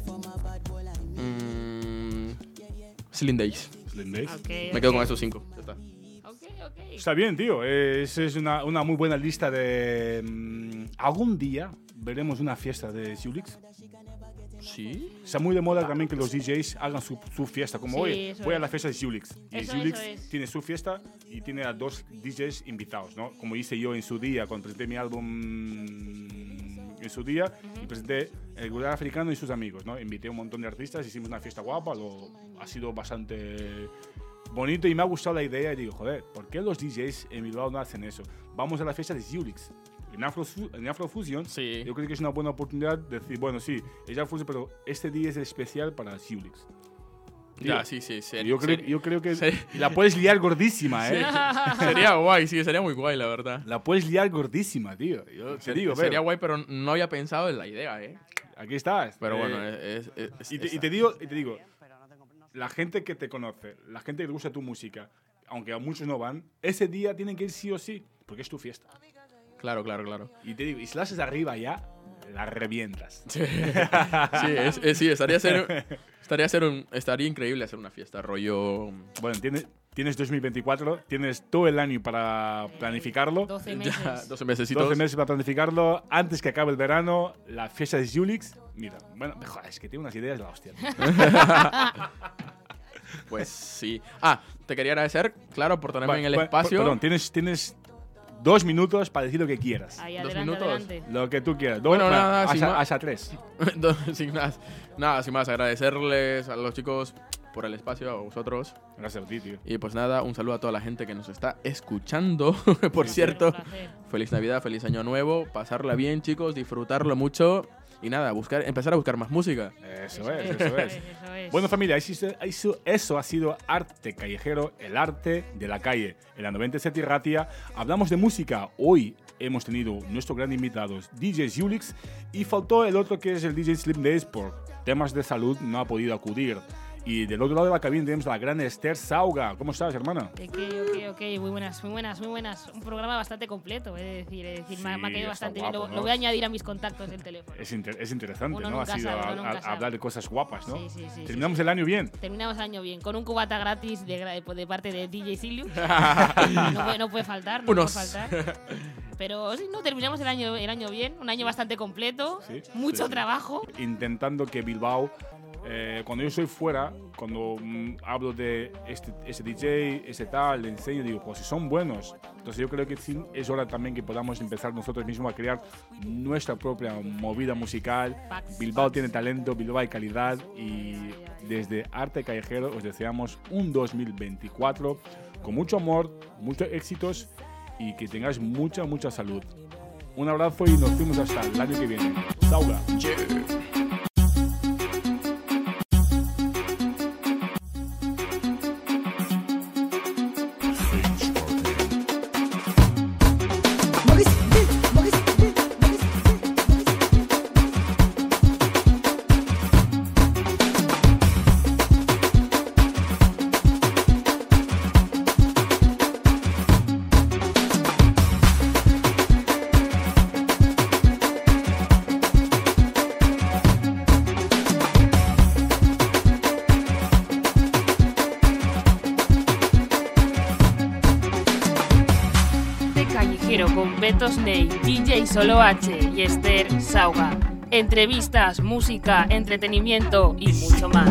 Mm, Slim Days. Slim Days. Ok, Me quedo ok. con esos cinco. Ya está. Ok, ok. Está bien, tío. Es, es una, una muy buena lista de... mm, algún día veremos una fiesta de Zulix. Sí. Está muy de moda también que los D Js hagan su, su fiesta. Como Sí, hoy, eso voy a es. la fiesta de Zulix. Y Eso, Zulix eso es. tiene su fiesta y tiene a dos D Js invitados, ¿no? Como hice yo en su día cuando presenté mi álbum en su día y presenté el Gulag Africano y sus amigos, ¿no? Invité a un montón de artistas, hicimos una fiesta guapa, lo, ha sido bastante bonito y me ha gustado la idea y digo, joder, ¿por qué los D Js en Bilbao no hacen eso? Vamos a la fiesta de Zulix. En, Afro, en Afrofusion, Sí. yo creo que es una buena oportunidad de decir, bueno, sí, es Afrofusion, pero este día es especial para Zulix. Ya, sí, sí. Ser, Yo creo, ser- yo creo que ser- y la puedes liar gordísima, ¿eh? sería guay, sí, sería muy guay, la verdad. La puedes liar gordísima, tío. Yo te Ser- digo, sería pero guay, pero no había pensado en la idea, ¿eh? aquí estás. Pero Eh, bueno, es... es- es- y, te, y esa. te digo, y te digo, la gente que te conoce, la gente que le gusta tu música, aunque a muchos no van, ese día tienen que ir sí o sí, porque es tu fiesta. Claro, claro, claro. Y te digo, y si la haces arriba ya, la revientas. Sí, sí, es- es- sí, estaría ser, estaría ser un, estaría increíble hacer una fiesta, rollo... Bueno, tienes, tienes dos mil veinticuatro, tienes todo el año para planificarlo. doce Ya, meses. doce meses. doce meses para planificarlo. Antes que acabe el verano, la fiesta de Zulix. Mira, bueno, joder, es que tiene unas ideas de la hostia. Pues sí. Ah, te quería agradecer, claro, por tenerme Vale, en el bueno, espacio. Perdón, tienes, tienes dos minutos para decir lo que quieras. Ahí, Dos adelante, minutos. adelante. Lo que tú quieras. Dos, Bueno, bueno, nada, sin hasta, más. hasta tres. sin más, nada, sin más, agradecerles a los chicos por el espacio, a vosotros. Gracias a ti, tío. Y pues nada, un saludo a toda la gente que nos está escuchando. Por cierto, Un placer. feliz Navidad, feliz Año Nuevo. Pasarla bien, chicos, disfrutarlo mucho. Y nada, buscar, empezar a buscar más música. Eso es, eso es. Eso es. Bueno, familia, eso, eso- eso ha sido Arte Callejero, el arte de la calle. En la noventa y siete Ratia hablamos de música. Hoy hemos tenido nuestros grandes invitados, D J Zulix, y faltó el otro que es el D J Slim Days, por temas de salud no ha podido acudir. Y del otro lado de la cabina tenemos a la gran Esther Sauga. ¿Cómo estás, hermana? Ok, ok, ok, muy buenas, muy buenas, muy buenas. Un programa bastante completo, es decir, es decir, me ha- me ha Sí, caído está bastante guapo, bien. Lo, ¿no? lo voy a añadir a mis contactos del teléfono. Es, inter- es interesante, Uno ¿no? Ha nunca sido sabe, a- uno a- nunca sabe. hablar de cosas guapas, ¿no? Sí, sí, sí, Terminamos sí, el año bien. Terminamos el año bien, con un cubata gratis de, gra- de parte de D J Silius. no, puede, no puede faltar, no Unos. puede faltar. Pero sí, no, terminamos el año, el año bien, un año bastante completo, Sí, mucho sí. trabajo. Intentando que Bilbao, eh, cuando yo soy fuera, cuando mm, hablo de este, este D J, este tal, le enseño, digo, pues si son buenos. Entonces yo creo que sí, es hora también que podamos empezar nosotros mismos a crear nuestra propia movida musical. Facts, Bilbao facts. tiene talento, Bilbao hay calidad y desde Arte Callejero os deseamos un dos mil veinticuatro con mucho amor, muchos éxitos y que tengáis mucha, mucha salud. Un abrazo y nos vemos hasta el año que viene. Sauga. De Callejero con Beto Snake, D J Solo H y Esther Sauga. Entrevistas, música, entretenimiento y mucho más.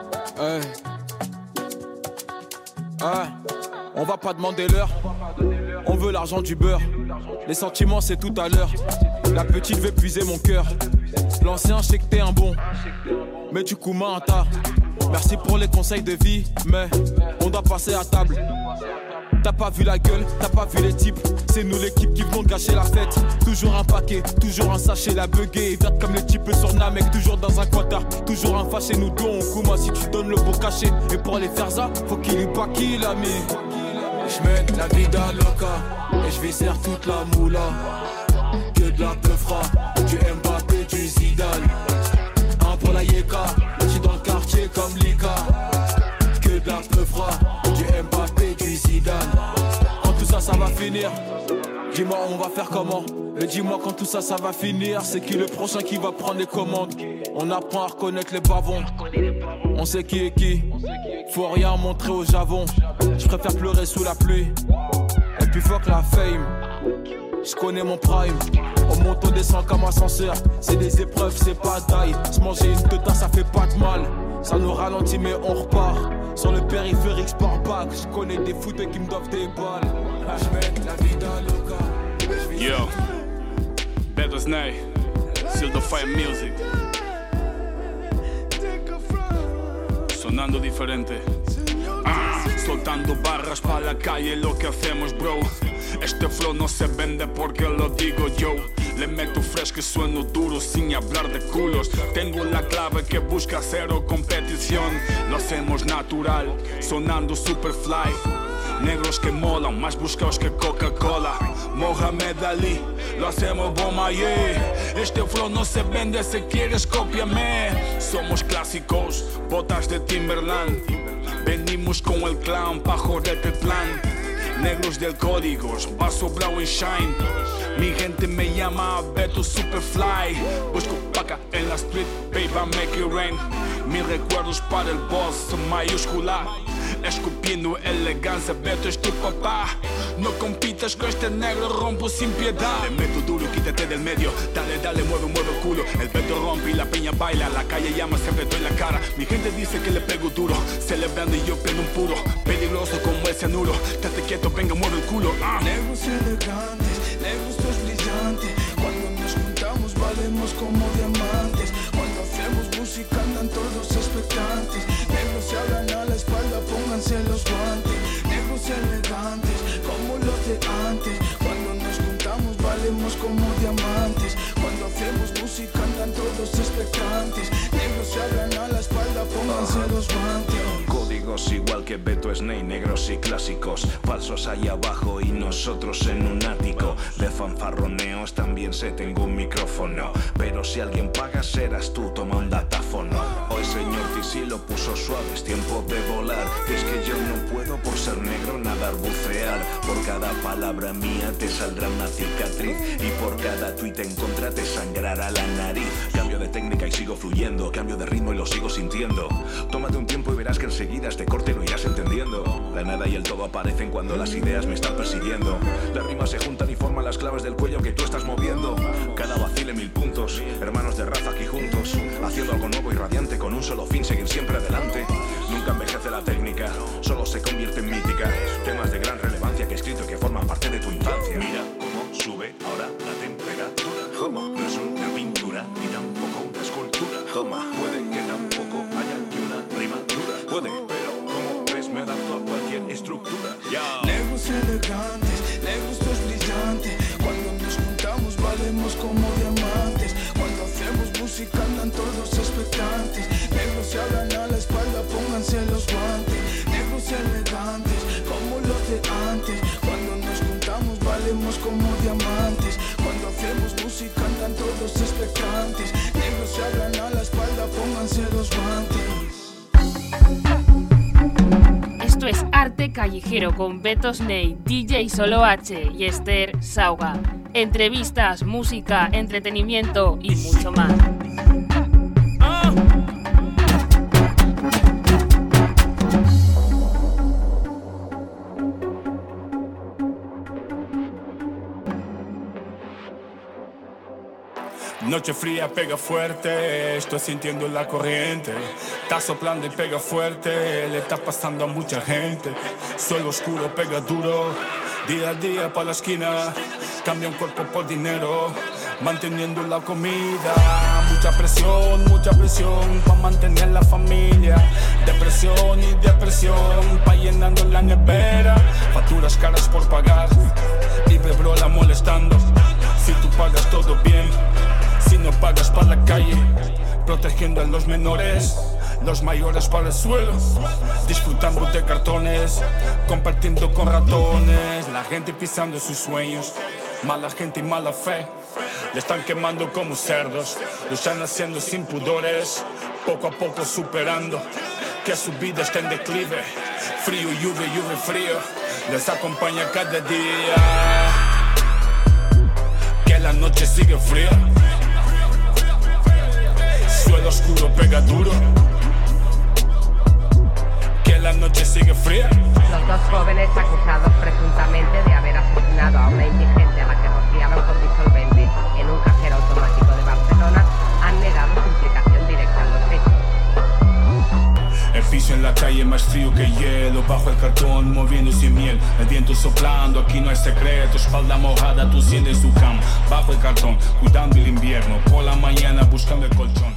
Hey. Hey. On va pas demander l'heure. On veut l'argent du beurre. Les sentiments c'est tout à l'heure. La petite veut puiser mon cœur. L'ancien je sais que t'es un bon, mais du coup m'en tard. Merci pour les conseils de vie, mais on doit passer à table. T'as pas vu la gueule, t'as pas vu les types. C'est nous l'équipe qui venons gâcher la fête. Toujours un paquet, toujours un sachet, la buggée verte comme les types sur Namek. Toujours dans un quota, toujours un fâché. Nous deux on Kuma si tu donnes le beau cachet. Et pour les faire ça, faut qu'il ait pas qu'il a mis. J'mène la vida loca et j'viscère toute la moula. Que de la peufra, du Mbappé, du Zidane. Un pour la Yeka, j'suis dans le quartier comme Lika. Que de la peufra, du Mbappé, du Zidane. Quand tout ça, ça va finir, dis-moi on va faire comment. Mais dis-moi quand tout ça, ça va finir. C'est qui le prochain qui va prendre les commandes. On apprend à reconnaître les bavons. On sait qui est qui. Faut rien montrer au javon. Je préfère pleurer sous la pluie. Et puis fuck la fame. Je connais mon prime. On monte, on descend comme ascenseur. C'est des épreuves, c'est pas d'ail. Se manger une teta, ça fait pas de mal. Ça nous ralentit mais on repart. Sur le périphérique sport back. Je connais des footeux qui me doivent des balles. J'mène la vida loca. Yo, Betos Ney, Seal the Fire Music. Sonando diferente. Ah, soltando barras pa' la calle, lo que hacemos, bro. Este flow no se vende porque lo digo yo. Le meto fresh que sueno duro sin hablar de culos. Tengo la clave que busca cero competición. Lo hacemos natural, sonando super fly. Negros que molan, más buscados que Coca-Cola. Mohamed Ali, lo hacemos bomba, yeah. Este flow no se vende, si quieres cópiame. Somos clásicos, botas de Timberland. Venimos con el clown pa' joderte el plan. Negros del códigos, vaso brown y shine. Mi gente me llama Beto Superfly. Busco paca en la street, baby, make it rain. Mis recuerdos para el boss, mayúscula. Escupiendo elegancia, Beto es tu papá. No compitas con este negro, rompo sin piedad. Le meto duro, quítate del medio. Dale, dale, mueve, mueve el culo. El Beto rompe y la peña baila. La calle llama, siempre doy la cara. Mi gente dice que le pego duro. Celebrando y yo prendo un puro. Peligroso como el cianuro. Estate quieto, venga, mueve el culo. Ah. Negros elegantes, negros todos brillantes. Cuando nos juntamos valemos como diamantes. Cuando hacemos música andan todos expectantes. Negros se hablan a la espalda, pónganse los guantes. Negros elegantes, como los de antes. Cuando nos juntamos valemos como diamantes. Cuando hacemos música andan todos expectantes. Negros se hablan a la espalda, pónganse los guantes. Códigos igual que Beto Snake, negros y clásicos. Falsos ahí abajo y nosotros en un ático. De fanfarroneos también sé, tengo un micrófono. Pero si alguien paga serás tú, toma un datáfono. Hoy señor T C lo puso suave, es tiempo de volar. Es que yo no puedo por ser negro nadar, bucear. Por cada palabra mía te saldrá una cicatriz. Y por cada tuit en contra te sangrará la nariz. Cambio de técnica y sigo fluyendo. Cambio de ritmo y lo sigo sintiendo. Tómate un tiempo y verás que enseguida este corte lo irás entendiendo. La nada y el todo aparecen cuando las ideas me están persiguiendo. Las rimas se juntan y forman las claves del cuello que tú estás moviendo. Cada vacile mil puntos, hermanos de raza aquí juntos. Haciendo algo nuevo y radiante con un solo fin, seguir siempre adelante. Nunca envejece la técnica, solo se convierte en mítica. Temas de gran relevancia que he escrito y que forman parte de tu infancia. Mira cómo sube ahora la temperatura. Como no es una pintura ni tampoco una escultura. Toma, puede que tampoco haya que una rima dura. Puede, pero como ves me adapto a cualquier estructura. Yeah. Negros elegantes, negros todos brillantes. Cuando nos juntamos valemos como diamantes. Cuando hacemos música andan todos expectantes. Negros se hablan a la espalda, pónganse los guantes. Negros elegantes, como los de antes. Cuando nos juntamos valemos como diamantes. Cuando hacemos música andan todos expectantes. Negros se hablan a la espalda, pónganse los guantes. Esto es Arte Callejero con Beto Snake, D J Solo H y Esther Sauga. Entrevistas, música, entretenimiento y mucho más. ¡Ah! Noche fría pega fuerte, estoy sintiendo la corriente. Está soplando y pega fuerte, le está pasando a mucha gente. Suelo oscuro pega duro, Día a día pa' la esquina, cambia un cuerpo por dinero, manteniendo la comida. Mucha presión, mucha presión pa' mantener la familia. Depresión y depresión pa' llenando la nevera. Facturas caras por pagar, libre brola molestando. Si tú pagas todo bien, si no pagas pa' la calle, protegiendo a los menores, los mayores para el suelo, disfrutando de cartones, compartiendo con ratones. La gente pisando sus sueños, mala gente y mala fe, le están quemando como cerdos, lo están haciendo sin pudores, poco a poco superando que su vida está en declive. Frío, lluvia, lluvia, frío, les acompaña cada día. Que la noche sigue fría, suelo oscuro pega duro. Que la noche sigue fría. Los dos jóvenes acusados presuntamente de haber asesinado a una indigente a la que rociaron con disolvente en un cajero automático de Barcelona han negado su implicación directa en los hechos. El piso en la calle más frío que hielo, bajo el cartón moviendo sin miel, el viento soplando, aquí no hay secreto, espalda mojada, tú sientes su cama, bajo el cartón, cuidando el invierno, por la mañana buscando el colchón.